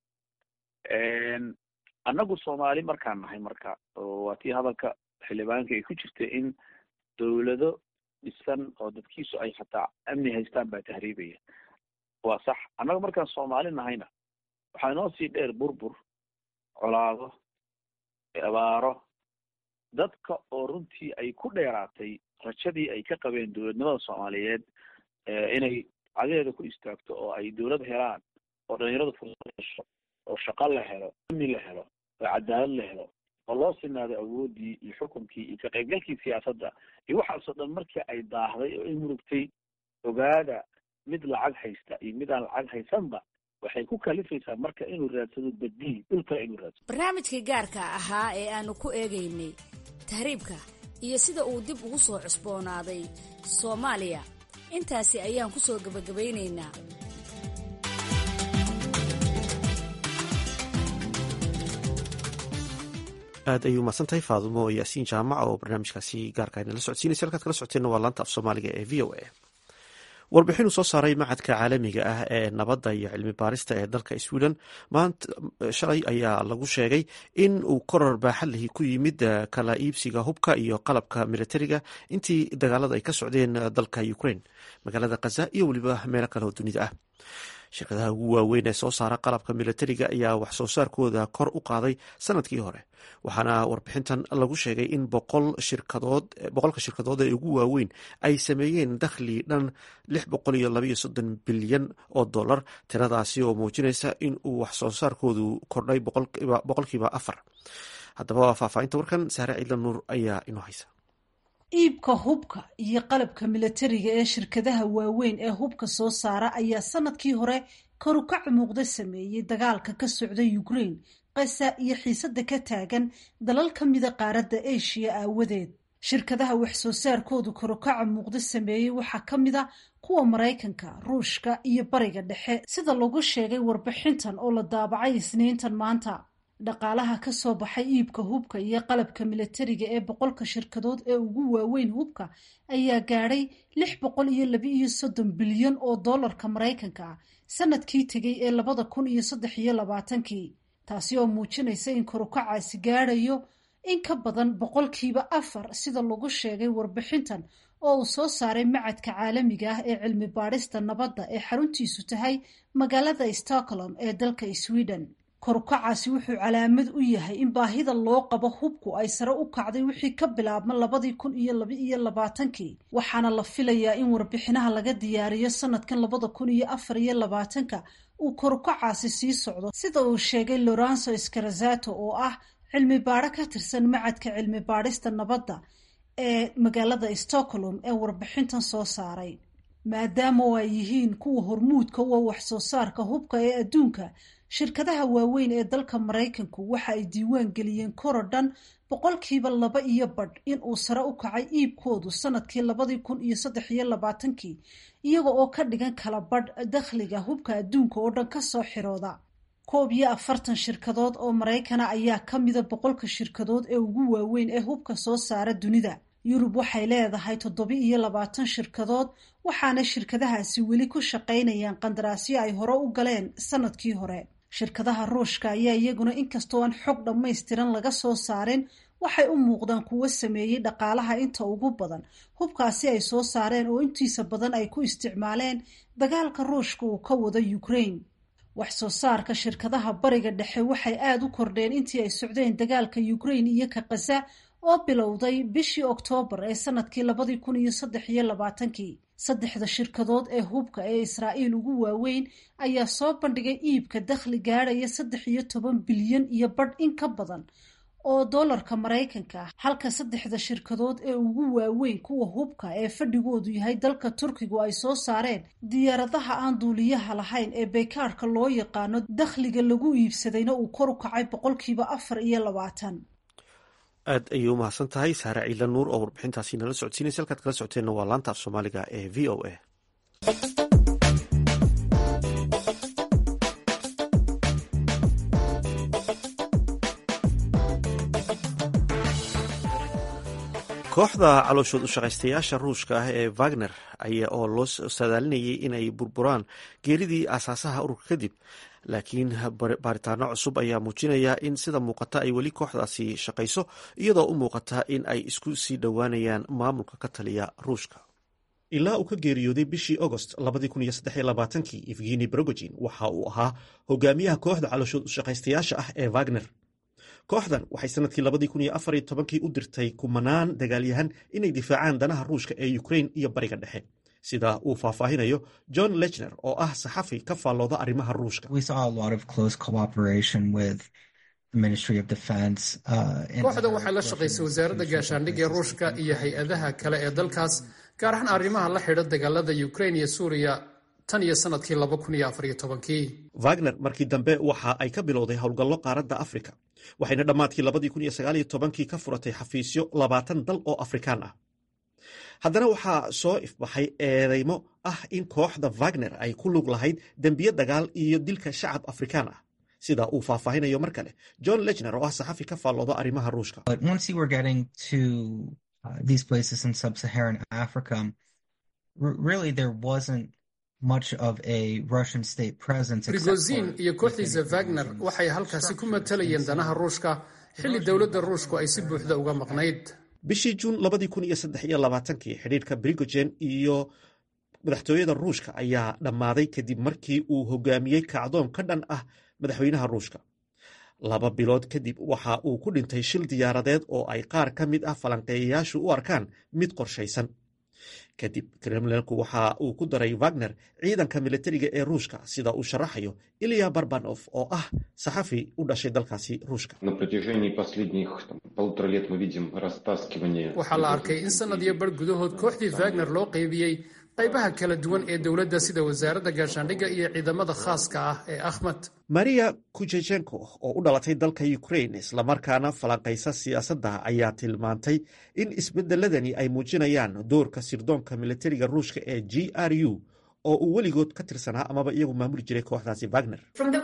S8: annagu soomaali markaan nahay marka waa tii hadalka xildhibaanka ay ku jirta in dawlado dhisan oo dadkiisu ay hataa amni haystaan baa tahriibaya waa sax annagu markaan soomaali nahayna waxaa inoo sii dheer burbur colaado abaaro dadka oo runtii ay ku dheeraatay rajadii ay ka qabeen dowladnimada soomaaliyeed inay cadeeda ku istaagto oo ay dawlad helaan oo dhalinyaradu fursad hesho oo shaqo la helo amni la helo oo cadaalad la helo oo loo sinaado awoodii iyo xukunkii iyo ka qaybgalkii siyaasadda iyo waxaasoo dhan markii ay daahday oo ay murugtay ogaada mid lacag haysta iyo mid aan lacag haysanba waxay ku kalifaysaa marka inuu raadsado badiil dhulka inuu raadsado.
S7: barnaamijkii gaarka ahaa ee aanu ku eegaynay tahriibka iyo sida uu dib ugu soo cusboonaaday soomaaliya intaasi ayaan ku soo gabagabaynaynaa.
S1: aad ayuu mahadsantahay faadumo yaasiin jaamac oo barnaamijkaasi gaarka ayna la socodsiinaysa. halkaad kala socoteenna waa laanta af soomaaliga ee v o a. warbixin uu soo saaray macadka caalamiga ah ee nabadda iyo cilmi baarista ee dalka sweden maanta shalay ayaa lagu sheegay in uu koror baaxad lihi ku yimid kala iibsiga hubka iyo qalabka militariga intii dagaalada ay ka socdeen dalka ukraine, magaalada khaza iyo weliba meelo kale oo dunida ah. shirkadaha ugu waaweyn ee soo saara qalabka militariga ayaa wax soo saarkooda kor u qaaday sanadkii hore, waxaana warbixintan lagu sheegay in boqol shirkadood boqolka shirkadood ee ugu waaweyn ay sameeyeen dakhli dhan lix boqol iyo labaiyo soddon bilyan oo dollar, tiradaasi oo muujinaysa in uu wax soo saarkoodu kordhay boqolkiiba afar. haddaba faahfaahinta warkan saare ciidla nuur ayaa inoo haysa.
S10: iibka hubka iyo qalabka militariga ee shirkadaha waaweyn ee hubka soo saara ayaa sanadkii hore kor u kac muuqda sameeyey dagaalka ka socda Ukraine, Gaza iyo xiisada ka taagan dalal ka mida qaaradda Asia aawadeed. shirkadaha wax soo saarkoodu kor u kac muuqda sameeyey waxaa ka mid ah kuwa Mareykanka, Ruushka iyo Bariga Dhexe, sida lagu sheegay warbixintan oo la daabacay Isniintan maanta. dhaqaalaha ka soo baxay iibka hubka iyo qalabka militariga ee boqolka shirkadood ee ugu waaweyn hubka ayaa gaadhay lix boqol iyo laba iyo soddon bilyan oo doolarka Mareykanka ah sanadkii tegay ee labada kun iyo saddex iyo labaatankii, taasi oo muujinaysa in kor u kacaasi gaadhayo in ka badan boqolkiiba afar sida lagu sheegay warbixintan oo uu soo saaray macadka caalamiga ah ee cilmi baadhista nabadda ee xaruntiisu tahay magaalada Stockholm ee dalka Sweden. kor u kacaasi wuxuu calaamad u yahay in baahida loo qabo hubku ay sare u kacday wixii ka bilaabma labadii kun iyo laba iyo labaatankii, waxaana la filayaa in warbixinaha laga diyaariyo sanadkan labada kun iyo afar iyo labaatanka uu kor u kacaasi sii socdo, sida uu sheegay Lorenzo Scarazzato oo ah cilmi baadho ka tirsan macadka cilmi baadhista nabadda ee magaalada Stockholm ee warbixintan soo saaray. maadaama ay yihiin kuwa hormuudka u wax soo saarka hubka ee adduunka, shirkadaha waaweyn ee dalka Mareykanku waxa ay diiwaan geliyeen korodhan boqolkiiba laba iyo badh in uu sare u kacay iibkoodu sanadkii labadii kun iyo saddex iyo labaatankii, iyaga oo ka dhigan kala badh dakhliga hubka adduunka oo dhan ka soo xirooda. koob iyo afartan shirkadood oo Mareykana ayaa ka mida boqolka shirkadood ee ugu waaweyn ee hubka soo saara dunida. Yurub waxay leedahay toddoba iyo labaatan shirkadood, waxaana shirkadahaasi weli ku shaqaynayaan qandaraasyo ay hore u galeen sanadkii hore. shirkadaha Ruushka ayaa iyaguna inkastoo aan xog dhammaystiran laga soo saarin, waxay u muuqdaan kuwo sameeyey dhaqaalaha inta ugu badan hubkaasi ay soo saareen oo intiisa badan ay ku isticmaaleen dagaalka Ruushka uu ka wado Ukraine. wax soo saarka shirkadaha Bariga Dhexe waxay aad u kordheen intii ay socdeen dagaalka Ukraine iyo ka Gaza oo bilowday bishii Oktoobar ee sanadkii labadii kun iyo saddex iyo labaatankii. saddexda shirkadood ee hubka ee Israa'iil ugu waaweyn ayaa soo bandhigay iibka dakhli gaadhaya saddex iyo toban bilyan iyo badh in ka badan oo doolarka Mareykanka ah, halka saddexda shirkadood ee ugu waaweyn kuwa hubka ee fadhigoodu yahay dalka Turkigu ay soo saareen diyaaradaha aan duuliyaha lahayn ee baykaarka loo yaqaano, dakhliga lagu iibsadayna uu kor u kacay boqolkiiba afar iyo labaatan.
S1: aad ayay u mahadsan tahay saare ciidla nuur oo warbixintaasi nala socodsiinaysa. halkaad kala socoteenna waa laanta af soomaaliga ee v o a. kooxda calooshood u shaqaystayaasha ruushka ah ee Wagner ayaa oo loo sadaalinayay inay burburaan geeridii aasaasaha ururka kadib, laakiin baaritaano cusub ayaa muujinaya in sida muuqata ay weli kooxdaasi shaqayso, iyadoo u muuqata in ay isku sii dhowaanayaan maamulka ka taliya ruushka. ilaa uu ka geeriyooday bishii Agost labadii kun iyo saddex iyo labaatankii, Evgeny Prigozhin waxa uu ahaa hogaamiyaha kooxda calooshood u shaqaystayaasha ah ee Wagner. kooxdan waxay sanadkii labadii kun iyo afar iyo tobankii u dirtay kumanaan dagaalyahan inay difaacaan danaha ruushka ee Ukraine iyo Bariga Dhexe, sida uu faahfaahinayo John Lechner oo ah saxafi ka faallooda arrimaha ruushka.
S11: kooxdan waxay la shaqaysay wasaaradda gaashaandhigga ee ruushka iyo hay-adaha kale ee dalkaas, gaar ahaan arrimaha la xidha dagaalada Ukraine iyo Suuriya. tan iyo sanadkii laba kun iyo afar iyo tobankii.
S1: wagner markii dambe waxa ay ka bilowday howlgallo qaaradda afrika waxayna dhammaadkii labadii kun iyo sagaal iyo tobankii ka furatay xafiisyo labaatan dal oo afrikaan ah. haddana waxaa soo ifbaxay eedeymo ah in kooxda wagner ay ku lug lahayd dembiye dagaal iyo dilka shacab afrikaan ah, sida uu faahfaahinayo mar kale john lechner oo ah saxafi ka faallooda arrimaha ruushka.
S12: These places in sub-Saharan Africa, really there wasn't much of a Russian state presence.
S11: Prigozhin iyo kooxdiisa Wagner waxay halkaasi ku matalayeen danaha Ruushka xilli dowladda Ruushku ay si buuxda uga maqnayd.
S1: bishii Juun labadii kun iyo saddex iyo labaatankii xidhiidhka Prigozhin iyo madaxtooyada Ruushka ayaa dhammaaday kadib markii uu hogaamiyey kacdoon ka dhan ah madaxweynaha Ruushka. laba bilood kadib waxa uu ku dhintay shil diyaaradeed oo ay qaar ka mid ah falanqeeyayaashu u arkaan mid qorshaysan. kadib kremlinku waxa uu ku daray wagner ciidanka militariga ee ruushka, sida uu sharaxayo ilya barbanov oo ah saxafi u dhashay dalkaasi ruushka.
S11: waxaa la arkay in sanad iyo bar gudahood kooxdii wagner loo qaybiyey qaybaha kala duwan ee dowladda sida wasaaradda gaashaandhigga iyo ciidamada khaaska ah ee akhmed.
S1: maria kujejenko oo u dhalatay dalka ukraine islamarkaana falanqaysa siyaasadda ayaa tilmaantay in isbedeladani ay muujinayaan doorka sirdoonka militariga ruushka ee g r u oo uu weligood ka tirsanaa amaba iyagu maamuli jiray kooxdaasi wagner.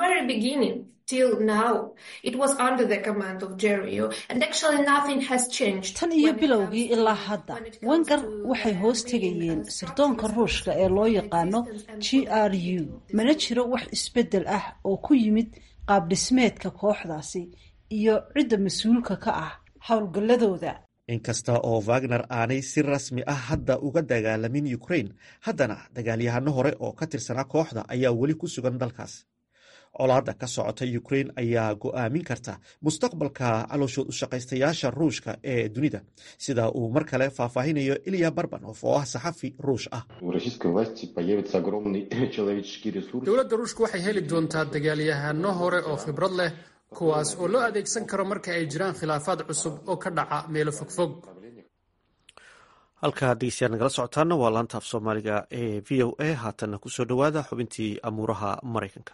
S10: tan iyo bilowgii ilaa hadda wenger waxay hoos tegayeen sirdoonka ruushka ee loo yaqaano g r u. mana jiro wax isbedel ah oo ku yimid qaabdhismeedka kooxdaasi iyo cidda mas-uulka ka ah howlgalladooda.
S1: inkasta oo wagner aanay si rasmi ah hadda uga dagaalamin ukraine, haddana dagaalyahano hore oo ka tirsanaa kooxda ayaa weli ku sugan dalkaas. colaadda ka socota ukraine ayaa go'aamin karta mustaqbalka calooshood u shaqaystayaasha ruushka ee dunida, sida uu mar kale faahfaahinayo ilya barbanov oo ah saxafi ruush ah.
S11: dowladda ruushka waxay heli doontaa dagaalyahano hore oo khibrad leh, kuwaas oo loo adeegsan karo marka ay jiraan khilaafaad cusub oo ka dhaca meelo fogfog.
S1: halka dhegeystayaal nagala socotaana waa laanta af soomaaliga ee v o a. haatanna kusoo dhowaada xubintii amuuraha maraykanka.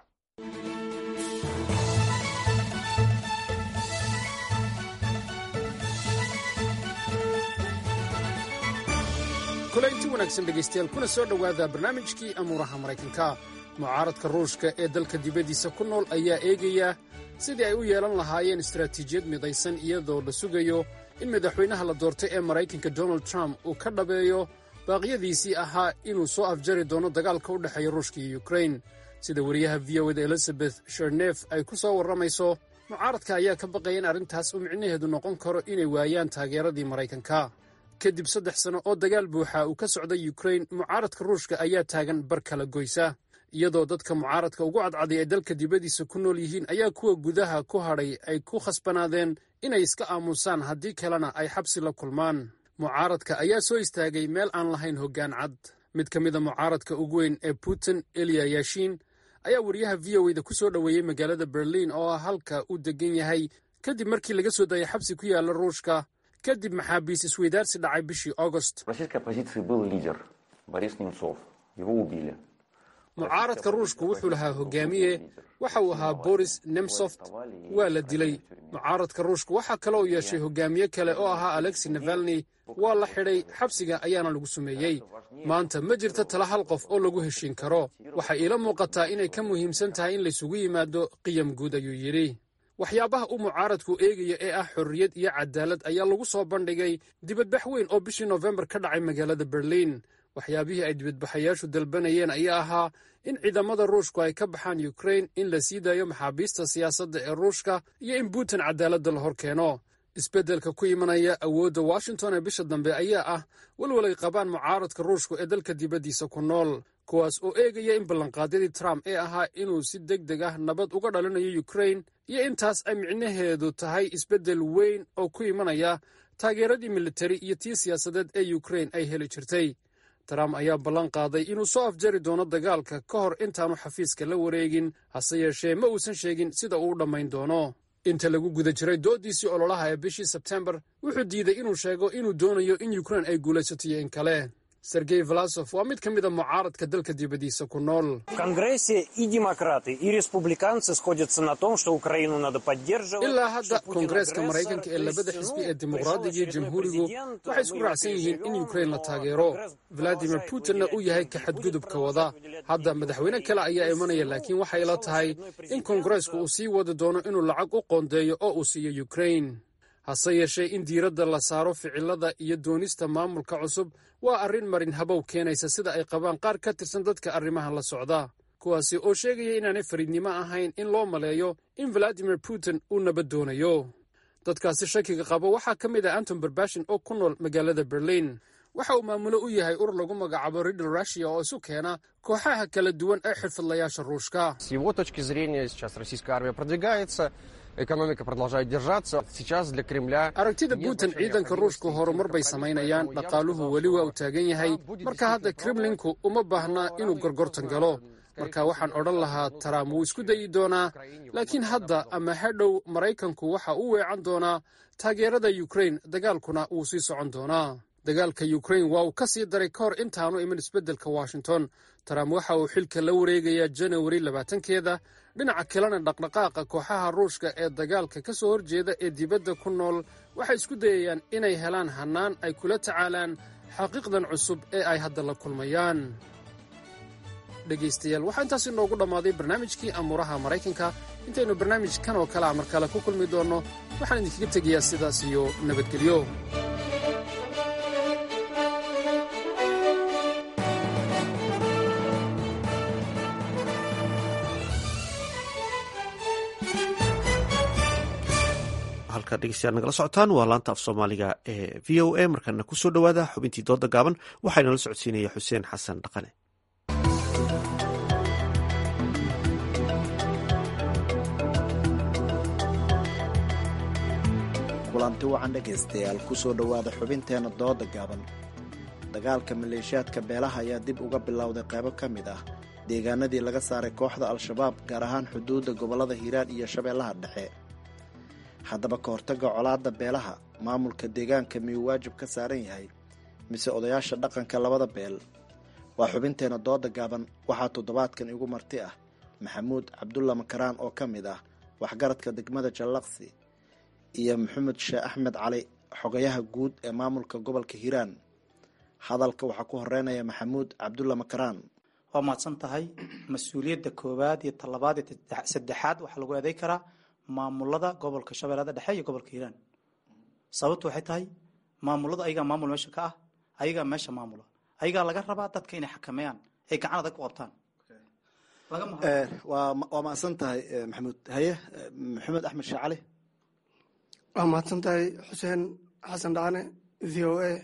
S11: kulaynti wanaagsan dhegaystayaal, kuna soo dhowaada barnaamijkii amuuraha maraykanka. mucaaradka ruushka ee dalka dibaddiisa ku nool ayaa eegaya sidii ay u yeelan lahaayeen istaraatiijiyad midaysan iyadoo la sugayo in madaxweynaha la doortay ee maraykanka donald trump uu ka dhabeeyo baaqyadiisii ahaa inuu soo afjari doono dagaalka u dhexeeya ruushka iyo ukrain. sida wariyaha v o da elizabeth sherneef ay ku soo warramayso, mucaaradka ayaa ka baqaya in arrintaas uu micnaheedu noqon karo inay waayaan taageeradii maraykanka. kadib saddex sano oo dagaal buuxa uu ka socday ukrain, mucaaradka ruushka ayaa taagan bar kala goysa. iyadoo dadka mucaaradka ugu cadcaday ay dalka dibaddiisa ku nool yihiin, ayaa kuwa gudaha ku hadhay ay ku khasbanaadeen inay iska aamusaan, haddii kalena ay xabsi la kulmaan. mucaaradka ayaa soo istaagay meel aan lahayn hoggaan cad. mid ka mida mucaaradka ugu weyn ee putin, elya yashin, ayaa wariyaha v o da ku soo dhoweeyey magaalada berliin oo ah halka uu degan yahay, kadib markii laga soo daayay xabsi ku yaalla ruushka kadib maxaabiis isweydaarsi dhacay bishii augost. mucaaradka ruushku wuxuu lahaa hogaamiye, waxa uu ahaa boris nemsoft, waa la dilay. mucaaradka ruushku waxaa kale uu yeeshay hogaamiye kale oo ahaa alexi navalni, waa la xidhay, xabsiga ayaana lagu sumeeyey. maanta ma jirto tala hal qof oo lagu heshiin karo. waxay iila muuqataa inay ka muhiimsan tahay in laysugu yimaado qiyam guud, ayuu yidhi. waxyaabaha uu mucaaradku eegaya ee ah xorriyad iyo cadaalad ayaa lagu soo bandhigay dibadbax weyn oo bishii noofembar ka dhacay magaalada berliin. waxyaabihii ay dibadbaxayaashu dalbanayeen ayaa ahaa in ciidamada ruushku ay ka baxaan ukrain, in la sii daayo maxaabiista siyaasadda ee ruushka, iyo in putin cadaaladda la hor keeno. isbeddelka ku imanaya awoodda washington ee bisha dambe ayaa ah walwal ay qabaan mucaaradka ruushku ee dalka dibaddiisa ku nool, kuwaas oo eegaya in ballanqaadyadii trump ee ahaa inuu si deg deg ah nabad uga dhalinayo ukrain, iyo intaas ay micnaheedu tahay isbeddel weyn oo ku imanaya taageeradii militari iyo tii siyaasadeed ee ukrain ay heli jirtay. trump ayaa ballan qaaday inuu soo afjari doono dagaalka ka hor intaanu xafiiska la wareegin, hase yeeshee ma uusan sheegin sida uu u dhammayn doono. inta lagu guda jiray doodiisii ololaha ee bishii sebtembar, wuxuu diiday inuu sheego inuu doonayo in ukrain ay guulaysato iyo in kale. sergey valasov waa mid ka mida mucaaradka dalka dibadiisa ku nool. ilaa hadda koongareeska maraykanka ee labada xisbi ee dimuqraadiga iyo jamhuurigu waxay isku raacsan yihiin in ukrain la taageero, valadimir putinna uu yahay ka xadgudubka wada. hadda madaxweyne kale ayaa imanaya, laakiin waxay la tahay in koongareesku uu sii wadi doono inuu lacag u qoondeeyo oo uu siiyo ukrain. hase yeeshee in diiradda la saaro ficilada iyo doonista maamulka cusub waa arrin marin habow keenaysa sida ay qabaan qaar ka tirsan dadka arrimahan la socda, kuwaasi oo sheegaya inaanay fariidnimo ahayn in loo maleeyo in valadimir putin uu nabad doonayo. dadkaasi shakiga qabo waxaa ka mid ah anton berbashin oo ku nool magaalada berliin. waxa uu maamulo u yahay urur lagu magacaabo riddle russia oo isu keena kooxaha kala duwan ee xirfadlayaasha ruushka. aragtida putin ciidanka ruushku horumar bay samaynayaan, dhaqaaluhu weli waa uu taagan yahay, marka hadda kremlinku uma baahna inuu gorgortan galo. marka waxaan odhan lahaa trump wuu isku dayi doonaa, laakiin hadda ama hadhow maraykanku waxa uu weecan doonaa taageerada ukrain, dagaalkuna wuu sii socon doonaa. dagaalka ukrain waa uu ka sii daray ka hor intaanu iman isbeddelka washington. trump waxa uu xilka la wareegayaa janawari labaatankeeda. dhinaca kalena dhaqdhaqaaqa kooxaha ruushka ee dagaalka ka soo horjeeda ee dibadda ku nool waxay isku dayayaan inay helaan hannaan ay kula tacaalaan xaqiiqdan cusub ee ay hadda la kulmayaan. dhegaystayaal, waxaa intaas inoogu dhammaaday barnaamijkii amuuraha maraykanka. intaynu barnaamij kan oo kale a mar kale ku kulmi doonno, waxaan idinkaga tegayaa sidaas iyo nabadgelyo.
S1: halka dhegeystayaal nagala socotaan waa laanta af soomaaliga ee v o a. markaana kusoo dhowaada xubintii dooda gaaban, waxaa inala socodsiinaya xuseen xasan dhaqane.
S13: kulanti wacan dhegaystayaal, kusoo dhowaada xubinteena dooda gaaban. dagaalka maleeshiyaadka beelaha ayaa dib uga bilowday qaybo ka mid ah deegaanadii laga saaray kooxda al-shabaab, gaar ahaan xuduudda gobollada hiiraan iyo shabeellaha dhexe. haddaba ka hortagga colaadda beelaha, maamulka deegaanka miyuu waajib ka saaran yahay mise odayaasha dhaqanka labada beel? waa xubinteena dooda gaaban. waxaa toddobaadkan igu marti ah maxamuud cabdulla makaraan oo ka mid ah waxgaradka degmada jallaqsi, iyo maxamed sheekh axmed cali, xogayaha guud ee maamulka gobolka hiiraan. hadalka waxaa ku horeynaya maxamuud cabdulla makaraan.
S14: waa mahadsan tahay. mas-uuliyadda koowaad iyo talabaad iyo saddexaad waxaa lagu eeday karaa maamulada gobolka shabeellada dhexe iyo gobolka hiiraan. sababtu waxay tahay maamulada ayagaa maamul meesha ka ah, ayagaa meesha maamula, ayagaa laga rabaa dadka inay xakameeyaan, ay gacan adag ku qabtaan.
S13: waa mahadsan tahay maxamuud. haye maxamed axmed sheekh cali.
S15: waa mahadsan tahay xuseen xasan dhacane, v o a.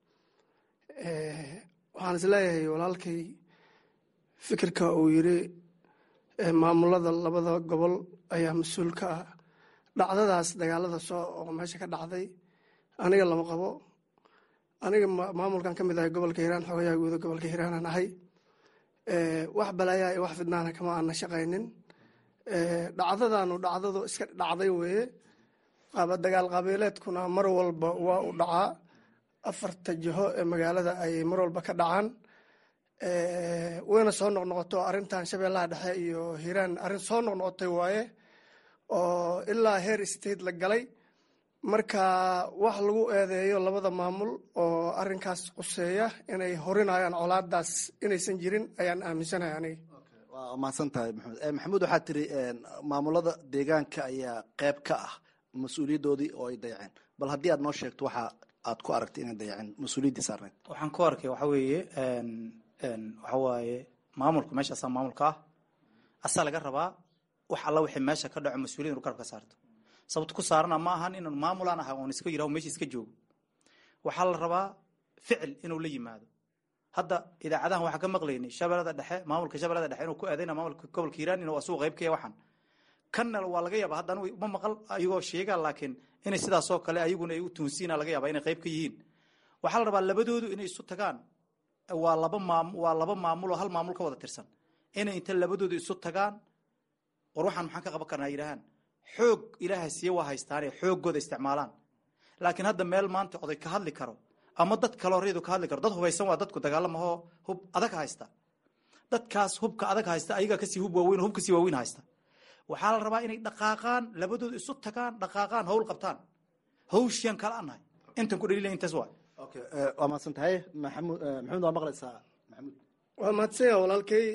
S15: waxaan is leeyahay walaalkay fikirka uu yiri maamulada labada gobol ayaa mas-uul ka ah dhacdadaas dagaalada soo oo meesha ka dhacday. aniga lama qabo. aniga maamulkan ka mid ahay gobolka hiiraan, xogayaha guuda gobolka hiiraanaan ahay. wax balaayaa iyo wax fidnaana kama aana shaqaynin. dhacdadaanu dhacdadu iska dhacday weeye. qaaba dagaal qabiileedkuna mar walba waa u dhacaa. afarta jiho ee magaalada ayay mar walba ka dhacaan. wayna soo noqnoqoto arrintan shabeellaha dhexe iyo hiiraan arrin soo noqnoqotay waaye oo ilaa heer state la galay. marka wax lagu eedeeyo labada maamul oo arrinkaas quseeya inay horinayaan colaadaas inaysan jirin ayaan aaminsanahay aniga.
S13: waa mahadsan tahay maxamed. maxamuud, waxaad tiri maamulada deegaanka ayaa qayb ka ah mas-uuliyaddoodii oo ay dayaceen. bal haddii aad noo sheegto waxa aad ku aragtay inay dayaceen mas-uuliyaddii saarneyd.
S14: waxaan ku arkay waxa weeye waxa waaye maamulku meeshaasaa maamulka ah, asaa laga rabaa wax alla wixii meesha ka dhaco mas-uuliyad inu garab ka saarto. sababta ku saarana ma ahan inuu maamulaan aha oon iska yiraho meesha iska joogo. waxaa la rabaa ficil inuu la yimaado. hadda idaacadahan waxaa ka maqlaynay shabeellada dhexe, maamulka shabeellada dhexe inuu ku eedayna maamulka gobolka hiiraan inuu asugu qayb ka yahay waxaan. kanna waa laga yaabaa hadda anigu ma maqal ayagoo sheegaa, laakiin inay sidaasoo kale ayaguna ay u tuunsiina laga yaabaa inay qayb ka yihiin. waxaa la rabaa labadoodu inay isu tagaan. waa laba maam waa laba maamul oo hal maamul ka wada tirsan, inay inta labadoodu isu tagaan war waxaan maxaan ka qaban karnaa yidhahaan. xoog ilaaha siiye waa haystaane xooggooda isticmaalaan. laakiin hadda meel maanta oday ka hadli karo ama dad kaloo raydu ka hadli karo. Dad hubaysan waa dadku dagaalamahoo hub adag haysta. dadkaas hubka adag haysta ayaga kasii hub waaweyn hub kasii waaweyn haysta. waxaa la rabaa inay dhaqaaqaan labadooda isu tagaan dhaqaaqaan hawl qabtaan hawshiyan kala anahay intan ku dhaliilay intaas waa
S13: okay waa mahadsan tahay maxamuud maxamuud waa maqlaysaa maxamuud
S15: waa mahadsanyahay walaalkay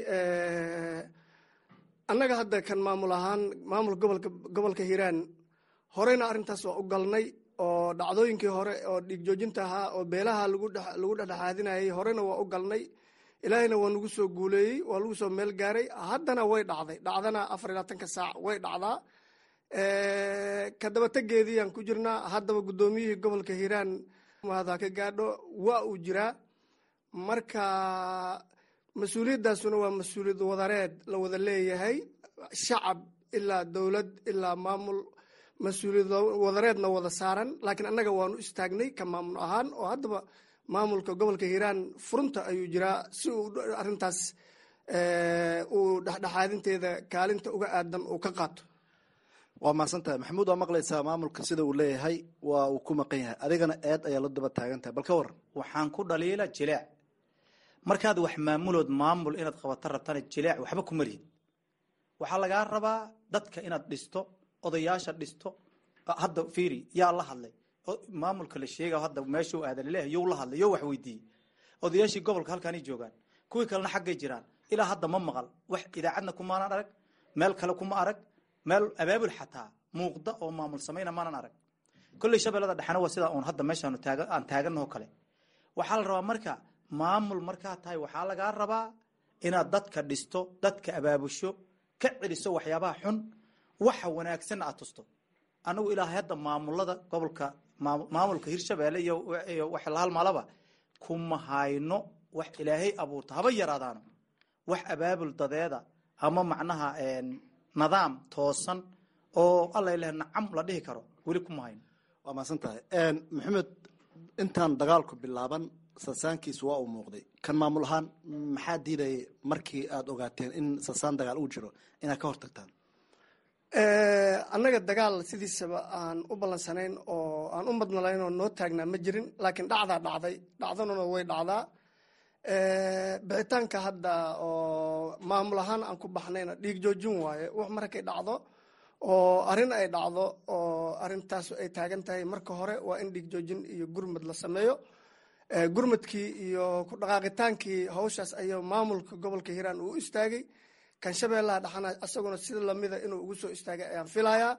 S15: annaga hadda kan maamul ahaan maamul gobolka gobolka hiiraan horeyna arrintaas waa u galnay oo dhacdooyinkii hore oo dhiig joojinta ahaa oo beelaha lagu lagu dhexdhexaadinayay horeyna waa u galnay ilaahayna waa nagu soo guuleeyey waa lagu soo meel gaaray haddana way dhacday dhacdana afar iyo labaatanka saac way dhacdaa kadabategeediiyaan ku jirnaa haddaba guddoomiyihii gobolka hiiraan mahada ka gaadho waa uu jiraa marka mas-uuliyaddaasuna waa mas-uuliyad wadareed la wada leeyahay shacab ilaa dowlad ilaa maamul mas-uuliyad wadareedna wada saaran laakiin annaga waanu istaagnay ka maamul ahaan oo haddaba maamulka gobolka hiiraan furunta ayuu jiraa si uu arrintaas uu dhexdhexaadinteeda kaalinta uga aadan uu ka qaato
S13: waa mahadsan tahay maxamuud waa maqlaysaa maamulka sida uu leeyahay waa uu ku maqan yahay adigana eed ayaa la daba taagan tahay bal ka waran
S14: waxaan ku dhaliila jileec markaad wax maamulood maamul inaad qabato rabtana jileec waxba ku marihid waxaa lagaa rabaa dadka inaad dhisto odayaasha dhisto hadda fiiri yaa la hadlay maamulka la sheega hadda meeshuu aadan leeyahay yow la hadlay yow wax weydiiyey odayaashii gobolka halkaanay joogaan kuwii kalena xaggay jiraan ilaa hadda ma maqal wax idaacadna kumaanan arag meel kale kuma arag meel abaabul xataa muuqda oo maamul samayna maanan arag kolley shabeellada dhexena waa sidaa uun hadda meeshaanu taaga aan taaganahoo kale waxaa la rabaa marka maamul markaa tahay waxaa lagaa rabaa inaad dadka dhisto dadka abaabusho ka celiso waxyaabaha xun waxa wanaagsanna aad tusto anagu ilaa hadda maamulada gobolka maamulka hirshabeelle iyo wax la halmaalaba kuma hayno wax ilaahay abuurta haba yaraadaano wax abaabul dadeeda ama macnaha nidaam toosan oo alla ilaahay nacam la dhihi karo weli kuma hayno
S13: waa mahadsan tahay maxamed intaan dagaalku bilaaban sasaankiisu waa uu muuqday kan maamul ahaan maxaa diidayay markii aad ogaateen in sasaan dagaal uu jiro inaad ka hortagtaan
S15: annaga dagaal sidiisaba aan u ballansanayn oo aan u madnalayn oo noo taagnaa ma jirin laakiin dhacdaa dhacday dhacdanuna way dhacdaa bixitaanka hadda oo maamul ahaan aan ku baxnayna dhiig joojin waaye wax markay dhacdo oo arrin ay dhacdo oo arrintaas ay taagan tahay marka hore waa in dhiig joojin iyo gurmad la sameeyo gurmadkii iyo ku dhaqaaqitaankii hawshaas ayaa maamulka gobolka hiiraan uu istaagay kan shabeellaha dhaxana isaguna sida lamida inuu ugu soo istaagay ayaan filayaa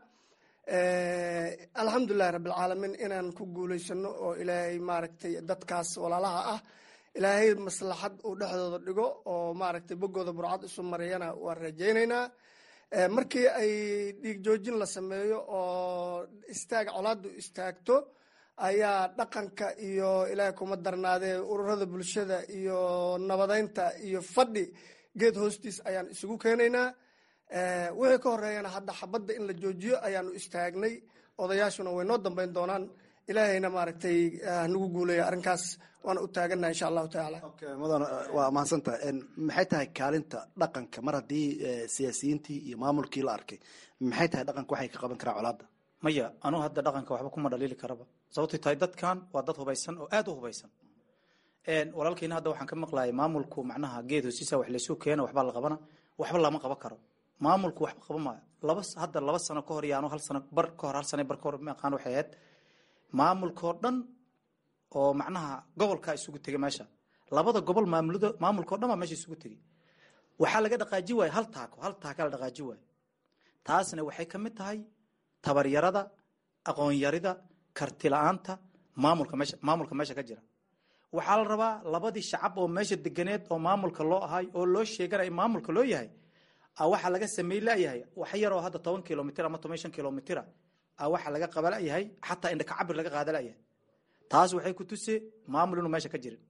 S15: alxamdulilahi rabbilcaalamiin inaan ku guulaysano oo ilaahay maaragtay dadkaas walaalaha ah ilaahay maslaxad uu dhexdooda dhigo oo maaragtay boggooda burcad isu mariyana waan rajaynaynaa markii ay dhiig joojin la sameeyo oo istaag colaadu istaagto ayaa dhaqanka iyo ilaahay kuma darnaadee ururada bulshada iyo nabadeynta iyo fadhi geed hoostiis ayaan isugu keenaynaa wixii ka horeeyana hadda xabadda in la joojiyo ayaanu istaagnay odayaashuna way noo dambeyn doonaan ilaahayna maaragtay nagu guuleeya arrinkaas waana u taagannaha insha allahu tacaala
S13: mudan waa mahadsantahay maxay tahay kaalinta dhaqanka mar haddii siyaasiyiintii iyo maamulkii la arkay maxay tahay dhaqanka waxay ka qaban karaan colaadda
S14: maya anugu hadda dhaqanka waxba kuma dhaliili karaba sababtay tahay dadkan waa dad hubaysan oo aada u hubaysan walaalkeyna hadda waxaan ka maqlayay maamulku macnaha geed hoostiisa wax laysu keena waxbaa la qabana waxba lama qaban karo maamulku waxba qaban maayo laba hadda laba sano ka hor yaano hal sano bar ka hor hal sano bar ka hor ma aqaan waxay ahayd maamulkoo dhan oo macnaha gobolka isugu tegay meesha labada gobol maamulada maamulkoo dhan baa meesha isugu tegay waxaa laga dhaqaaji waaye hal taako hal taaka la dhaqaaji waaye taasna waxay ka mid tahay tabaryarada aqoon yarida karti la-aanta maamulka meesha maamulka meesha ka jira waxaa la rabaa labadii shacab oo meesha deganeed oo maamulka loo ahay oo loo sheeganaya maamulka loo yahay waxaa laga sameey layahay wax yaroo hadda toban kilomitr ama toban shan kilomitr waxaa laga qaba layahay xataa indhaka cabir laga qaada layahay taas waxay ku tusee maamul inuu meesha ka jirin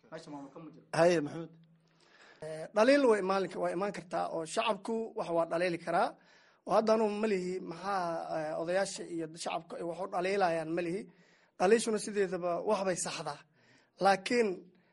S13: haye maxamed
S15: dhaliil way imaan waa imaan kartaa oo shacabku wax waa dhaliili karaa oo hadda anugu malihi maxaa odayaasha iyo shacabka ay wax u dhaliilayaan malihi dhaliishuna sideedaba waxbay saxdaa laakiin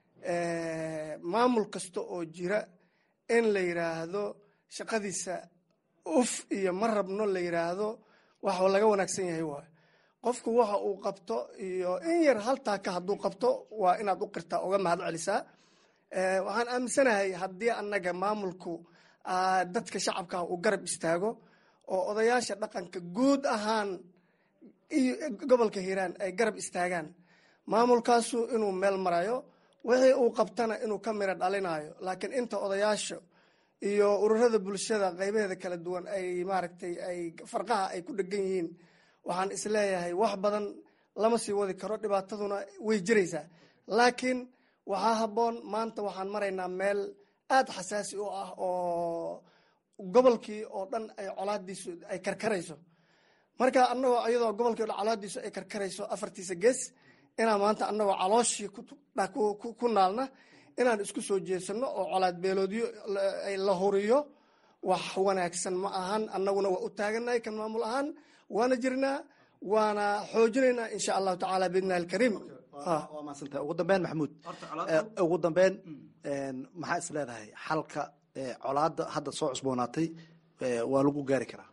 S15: maamul kasta oo jira in la yidhaahdo shaqadiisa uf iyo ma rabno la yidhaahdo wax laga wanaagsan yahay waayo qofku waxa uu qabto iyo in yar haltaaka hadduu qabto waa inaad u qirtaa uga mahad celisaa waxaan aaminsanahay haddii annaga maamulku dadka shacabka uu garab istaago oo odayaasha dhaqanka guud ahaan iyo gobolka hiiraan ay garab istaagaan maamulkaasu inuu meel marayo wixii uu qabtana inuu ka miro dhalinayo laakiin inta odayaasha iyo ururada bulshada qaybaheeda kala duwan ay maaragtay ay farqaha ay ku dhegan yihiin waxaan isleeyahay wax badan lama sii wadi karo dhibaataduna way jiraysaa laakiin waxaa habboon maanta waxaan maraynaa meel aada xasaasi u ah oo gobolkii oo dhan ay colaadiisu ay karkarayso marka annagoo iyadoo gobolkii o dhan colaadiisu ay karkarayso afartiisa gees inaan maanta annagoo calooshii ku naalna inaan isku soo jeesano oo colaad beeloodyo la huriyo wax wanaagsan ma ahan annaguna waa u taaganahay kan maamul ahaan waana jirnaa waana xoojinaynaa insha allahu tacaala biidnillahi alkariim
S13: waa maadsantahay ugu dambeyn maxamuud ugu dambeyn maxaa is leedahay xalka colaada hadda soo cusboonaatay waa lagu gaari karaa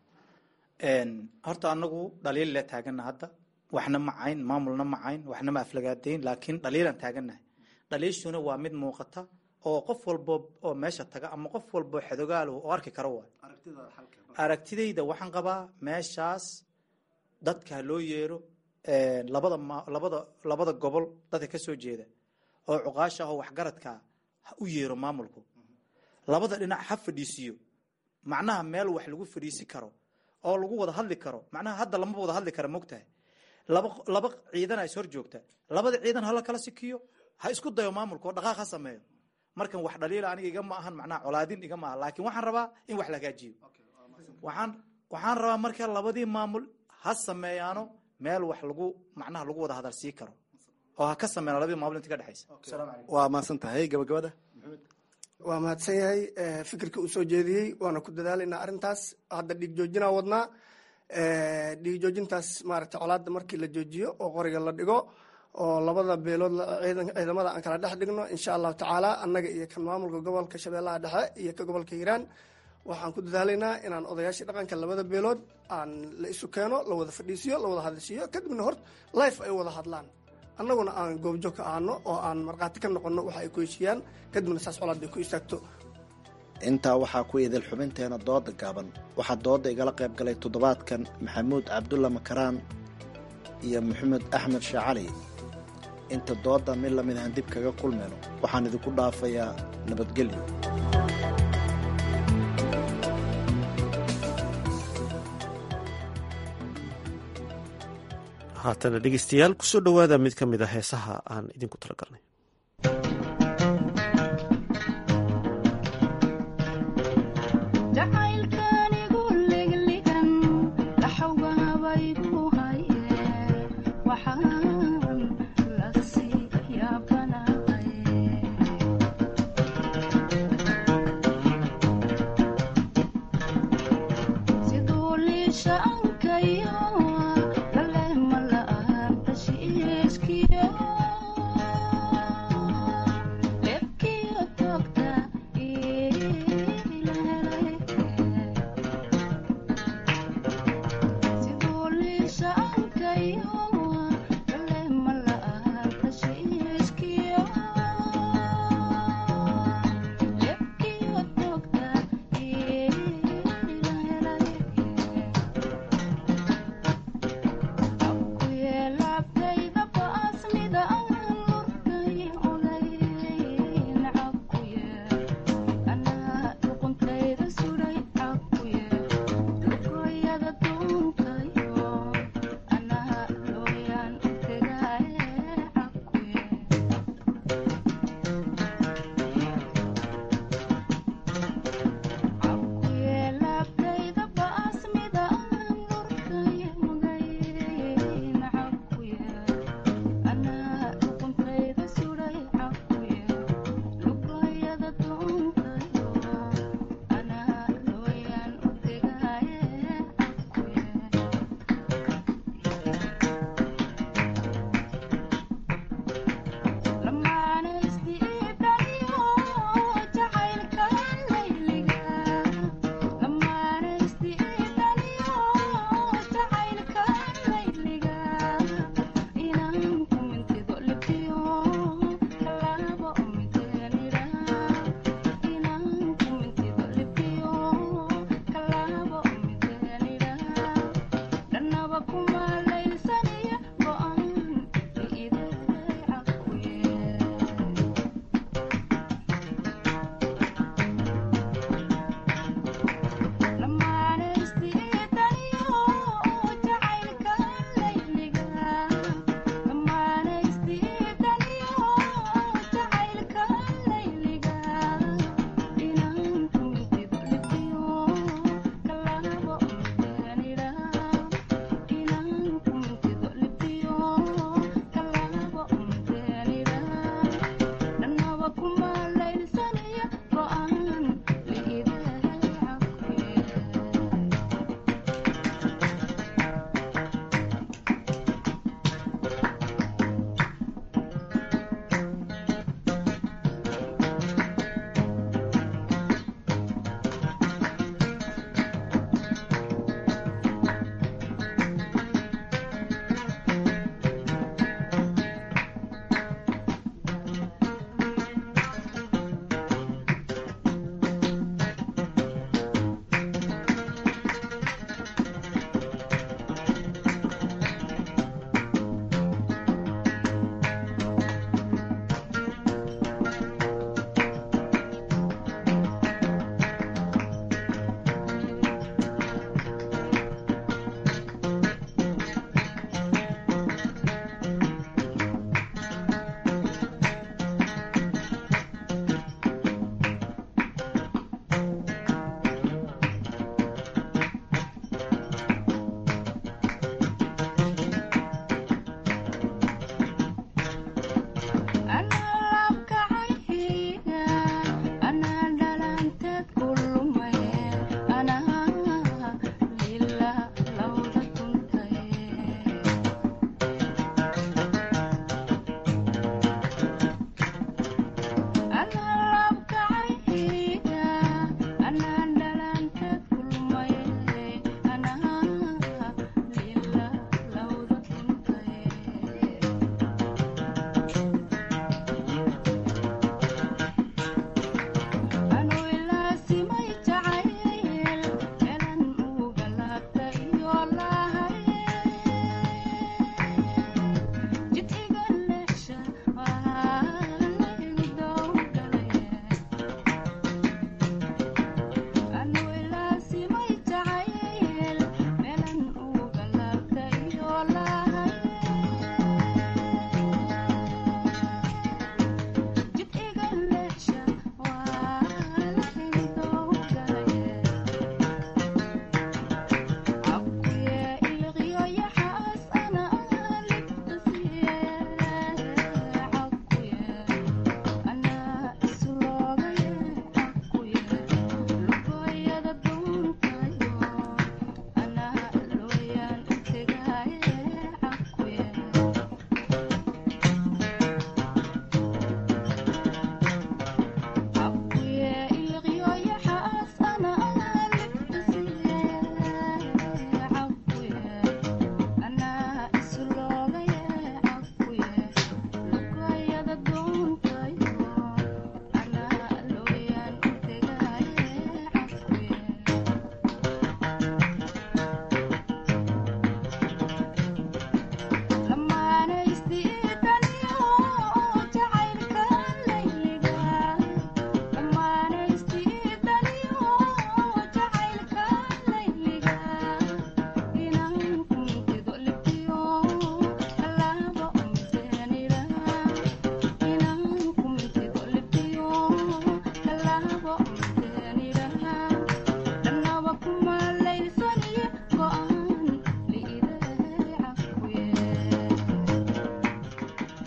S14: horta anagu dhaliil le taagana hadda waxna macayn maamulna macayn waxna ma aflagaadayn laakiin dhaliilaan taaganahay dhaliishuna waa mid muuqata oo qof walbo oo meesha taga ama qof walbo xadogaal oo arki karo waay aragtidayda waxaan qabaa meeshaas dadka loo yeero labada labada labada gobol dadka ka soo jeeda oo cuqaasha oo waxgaradka u yeero maamulku labada dhinac ha fadhiisiyo macnaha meel wax lagu fadhiisi karo oo lagu wada hadli karo macnaha hadda lama wada hadli karo mogtahay laba laba ciidan ay soo joogta labada ciidan hala kala sikiyo ha isku dayo maamulka oo dhaqaaq ha sameeyo markan wax dhaliil aniga iga ma ahan macnaha colaadin iga ma aha laakiin waxaan rabaa in wax la hagaajiyo waxaan waxaan rabaa marka labadii maamul ha sameeyaano meel wax lagu macnaha lagu wada hadal sii karo oo ha ka sameeyaan labadii maamul inta ka dhaxaysa
S13: waa maadsan tahay gabagabada
S15: waa mahadsan yahay fikirka uu soo jeediyey waana ku dadaalaynaa arrintaas hadda dhiig joojinaa wadnaa dhiig joojintaas maaragtay colaadda markii la joojiyo oo qoriga la dhigo oo labada beelood ciidamada aan kala dhex dhigno insha allahu tacaala annaga iyo kan maamulka gobolka shabeellaha dhexe iyo ka gobolka hiiraan waxaan ku dadaalaynaa inaan odayaashii dhaqanka labada beelood aan la isu keeno la wada fadhiisiyo la wada hadlisiiyo kadibna hor life ay wada hadlaan annaguna aan goobjoog ka ahano oo aan markhaati ka noqono waxa ay ku heshiiyaan kadibna saas colaad ay ku istaagto
S13: intaa waxaa ku idil xubinteena dooda gaaban waxaa dooda igala qayb galay toddobaadkan maxamuud cabdulla makaraan iyo maxamed axmed sheekh cali inta dooda mid lamid ahan dib kaga kulmayno waxaan idinku dhaafayaa nabadgelyo
S1: haatana dhegeystayaal kusoo dhowaada mid ka mid a heesaha aan idinku talagalnay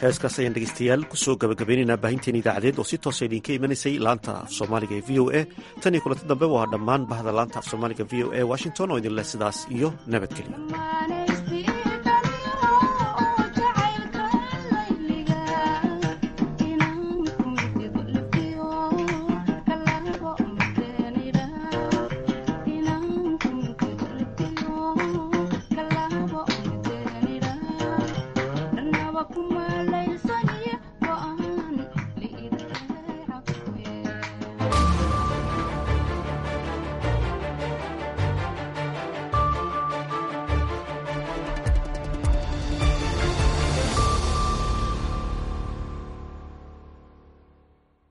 S1: heeskaas ayaan dhegeystayaal kusoo gabagabaynaynaa baahinteen idaacadeed oo si toosa idinka imanaysay laanta af soomaaliga ee v o a tan iyo kulanti dambe waa dhammaan bahda laanta af soomaaliga v o a washington oo idin leh sidaas iyo nabadgelyo